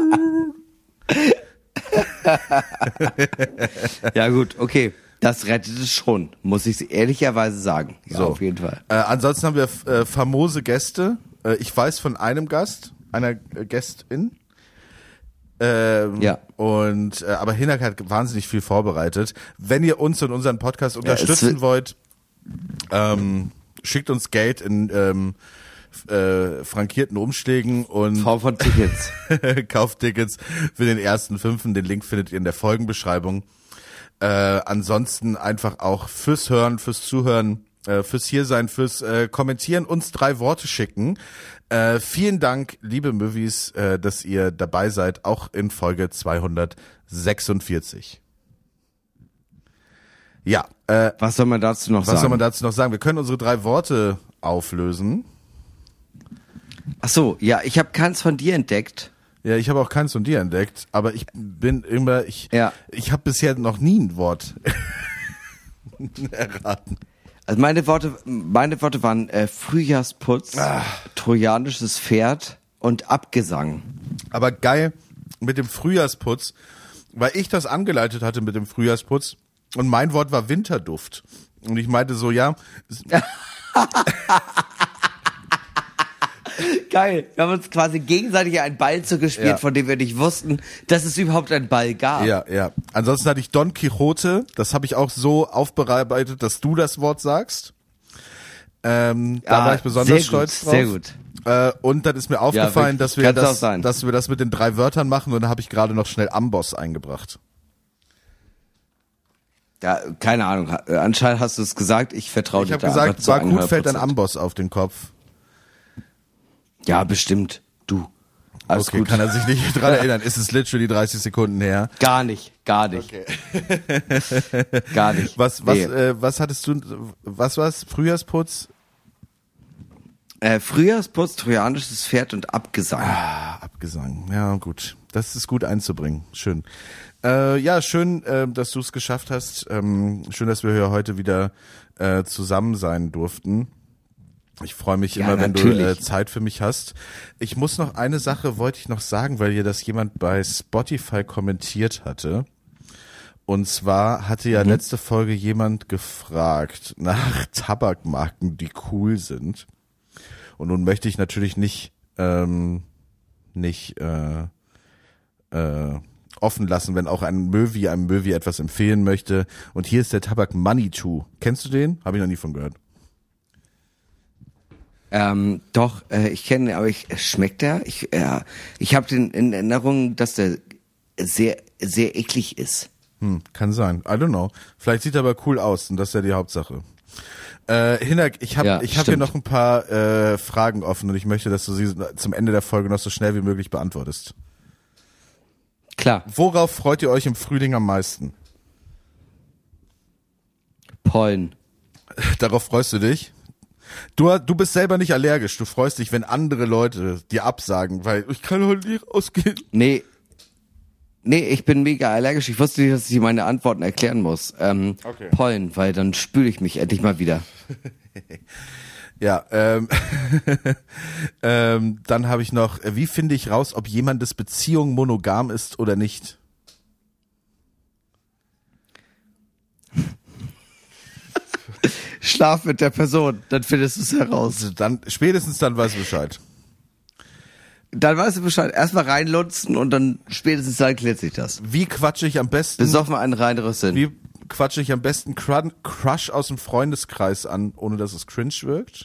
Ja gut, okay. Das rettet es schon, muss ich ehrlicherweise sagen. Ja, so. Auf jeden Fall. Ansonsten haben wir famose Gäste. Ich weiß von einem Gast, einer Gästin. Ja. Und aber Hinak hat wahnsinnig viel vorbereitet. Wenn ihr uns und unseren Podcast unterstützen wollt, schickt uns Geld in frankierten Umschlägen und Form von Tickets. Kauft Tickets für den 1.5. Den Link findet ihr in der Folgenbeschreibung. Ansonsten einfach auch fürs Hören, fürs Zuhören, fürs Hiersein, fürs Kommentieren uns 3 Worte schicken. Vielen Dank, liebe Möwis, dass ihr dabei seid, auch in Folge 246. Ja. Was soll man dazu noch sagen? Was soll man dazu noch sagen? Wir können unsere 3 Worte auflösen. Ach so, ja, ich habe keins von dir entdeckt. Ja, ich habe auch keins von dir entdeckt, aber ich habe bisher noch nie ein Wort erraten. Also meine Worte waren Frühjahrsputz, trojanisches Pferd und Abgesang. Aber geil mit dem Frühjahrsputz, weil ich das angeleitet hatte mit dem Frühjahrsputz und mein Wort war Winterduft. Und ich meinte so, ja. Geil, wir haben uns quasi gegenseitig einen Ball zugespielt, von dem wir nicht wussten, dass es überhaupt einen Ball gab. Ja, ja. Ansonsten hatte ich Don Quixote, das habe ich auch so aufbereitet, dass du das Wort sagst. Da war ich besonders stolz drauf. Sehr gut. Und dann ist mir aufgefallen, dass wir das mit den 3 Wörtern machen und dann habe ich gerade noch schnell Amboss eingebracht. Ja, keine Ahnung. Anscheinend hast du es gesagt, ich vertraue dir da. Ich habe gesagt, war gut, fällt ein Amboss auf den Kopf. Ja, bestimmt. Du. Alles okay, gut. Kann er sich nicht dran erinnern. Ist es literally 30 Sekunden her? Gar nicht. Okay. Gar nicht. Was hattest du, was war's? Frühjahrsputz? Frühjahrsputz, trojanisches Pferd und Abgesang. Abgesang. Ja, gut. Das ist gut einzubringen. Schön. Ja, schön, dass du es geschafft hast. Schön, dass wir hier heute wieder zusammen sein durften. Ich freue mich immer, wenn du Zeit für mich hast. Ich muss noch eine Sache, wollte ich noch sagen, weil hier das jemand bei Spotify kommentiert hatte. Und zwar hatte ja letzte Folge jemand gefragt nach Tabakmarken, die cool sind. Und nun möchte ich natürlich nicht offen lassen, wenn auch einem Möwi etwas empfehlen möchte. Und hier ist der Tabak Manitou. Kennst du den? Habe ich noch nie von gehört. Doch, ich kenne, aber schmeckt der? Ich habe den in Erinnerung, dass der sehr, sehr eklig ist. Kann sein. I don't know. Vielleicht sieht er aber cool aus und das ist ja die Hauptsache. Hinak, ich hab hier noch ein paar Fragen offen und ich möchte, dass du sie zum Ende der Folge noch so schnell wie möglich beantwortest. Klar. Worauf freut ihr euch im Frühling am meisten? Pollen. Darauf freust du dich? Du bist selber nicht allergisch. Du freust dich, wenn andere Leute dir absagen, weil ich kann heute nicht rausgehen. Nee, ich bin mega allergisch. Ich wusste nicht, dass ich meine Antworten erklären muss. Okay. Pollen, weil dann spüle ich mich endlich mal wieder. Ja, dann habe ich noch, wie finde ich raus, ob jemandes Beziehung monogam ist oder nicht? Schlaf mit der Person, dann findest du es heraus. Spätestens dann weißt du Bescheid. Dann weißt du Bescheid. Erstmal reinlunzen und dann spätestens dann klärt sich das. Wie quatsche ich am besten? Besoffen einen reineres Sinn. Wie quatsche ich am besten Crush aus dem Freundeskreis an, ohne dass es cringe wirkt?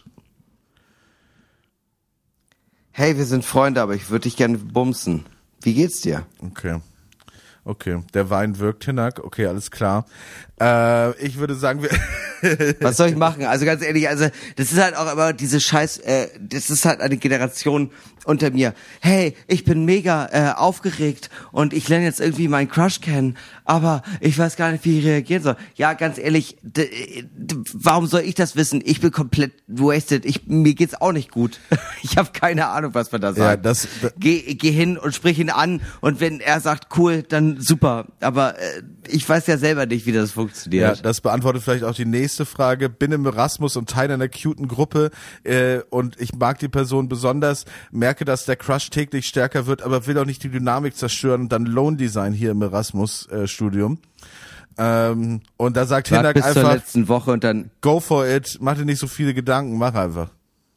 Hey, wir sind Freunde, aber ich würde dich gerne bumsen. Wie geht's dir? Okay, der Wein wirkt, Hinak. Okay, alles klar. Ich würde sagen, was soll ich machen? Also ganz ehrlich, das ist halt auch immer diese Scheiß, das ist halt eine Generation unter mir. Hey, ich bin mega aufgeregt und ich lerne jetzt irgendwie meinen Crush kennen, aber ich weiß gar nicht, wie ich reagieren soll. Ja, ganz ehrlich, warum soll ich das wissen? Ich bin komplett wasted. Mir geht's auch nicht gut. Ich habe keine Ahnung, was man da sagt. Ja, Geh hin und sprich ihn an und wenn er sagt, cool, dann super. Aber ich weiß ja selber nicht, wie das funktioniert. Ja, das beantwortet vielleicht auch die nächste Frage. Bin im Erasmus und Teil einer cuten Gruppe und ich mag die Person besonders, merke, dass der Crush täglich stärker wird, aber will auch nicht die Dynamik zerstören und dann Lone sein hier im Erasmus-Studium. Und da sagt Hinak einfach, zur letzten Woche und dann go for it, mach dir nicht so viele Gedanken, mach einfach.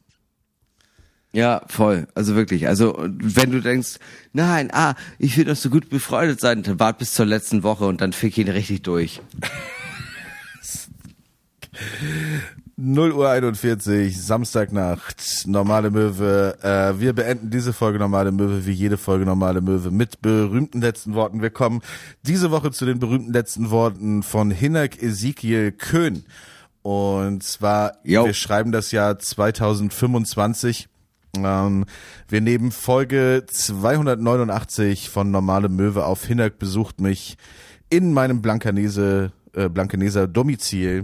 Ja, voll. Also wirklich. Also wenn du denkst, nein, ich will doch so gut befreundet sein, dann wart bis zur letzten Woche und dann fick ihn richtig durch. 0:41 Uhr, Samstagnacht, Normale Möwe. Wir beenden diese Folge Normale Möwe wie jede Folge Normale Möwe mit berühmten letzten Worten. Wir kommen diese Woche zu den berühmten letzten Worten von Hinak Ezekiel Köhn. Und zwar, wir schreiben das Jahr 2025. Wir nehmen Folge 289 von Normale Möwe auf. Hinak besucht mich in meinem Blankeneser Domizil.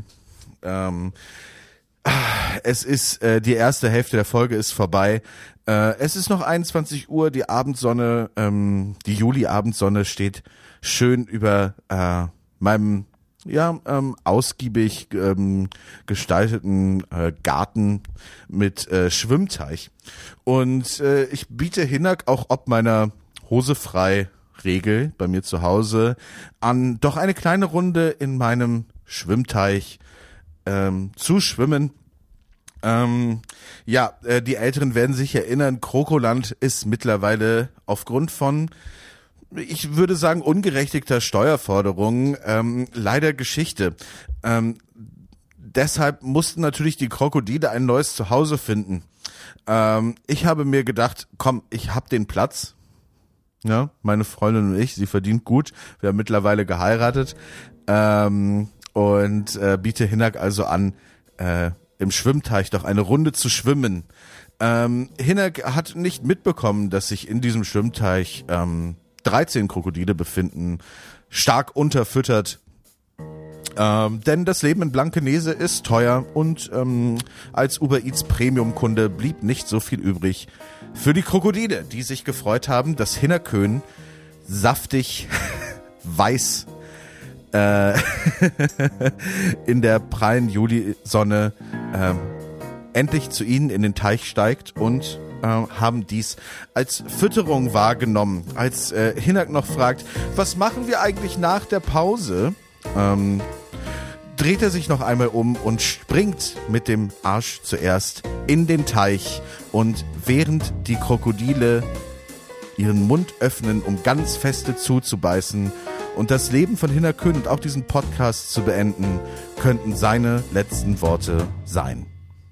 Es ist die erste Hälfte der Folge ist vorbei. Es ist noch 21 Uhr. Die Abendsonne, die Juli-Abendsonne steht schön über meinem ausgiebig gestalteten Garten mit Schwimmteich. Und ich biete Hinak auch ob meiner Hose frei Regel bei mir zu Hause an, doch eine kleine Runde in meinem Schwimmteich zu schwimmen. Die Älteren werden sich erinnern, Krokoland ist mittlerweile aufgrund von, ich würde sagen, ungerechtigter Steuerforderungen leider Geschichte. Deshalb mussten natürlich die Krokodile ein neues Zuhause finden. Ich habe mir gedacht, komm, ich hab den Platz. Ja, meine Freundin und ich, sie verdient gut. Wir haben mittlerweile geheiratet. Und biete Hinak also an, im Schwimmteich doch eine Runde zu schwimmen. Hinak hat nicht mitbekommen, dass sich in diesem Schwimmteich 13 Krokodile befinden, stark unterfüttert. Denn das Leben in Blankenese ist teuer und als Uber Eats Premium-Kunde blieb nicht so viel übrig für die Krokodile, die sich gefreut haben, dass Hinak Köhn saftig weiß in der prallen Julisonne endlich zu ihnen in den Teich steigt und haben dies als Fütterung wahrgenommen. Als Hinak noch fragt, was machen wir eigentlich nach der Pause, dreht er sich noch einmal um und springt mit dem Arsch zuerst in den Teich. Und während die Krokodile ihren Mund öffnen, um ganz feste zuzubeißen und das Leben von Hinner Kühn und auch diesen Podcast zu beenden, könnten seine letzten Worte sein.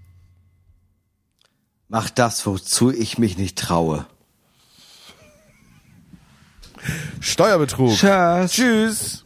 Mach das, wozu ich mich nicht traue. Steuerbetrug. Tschüss. Tschüss.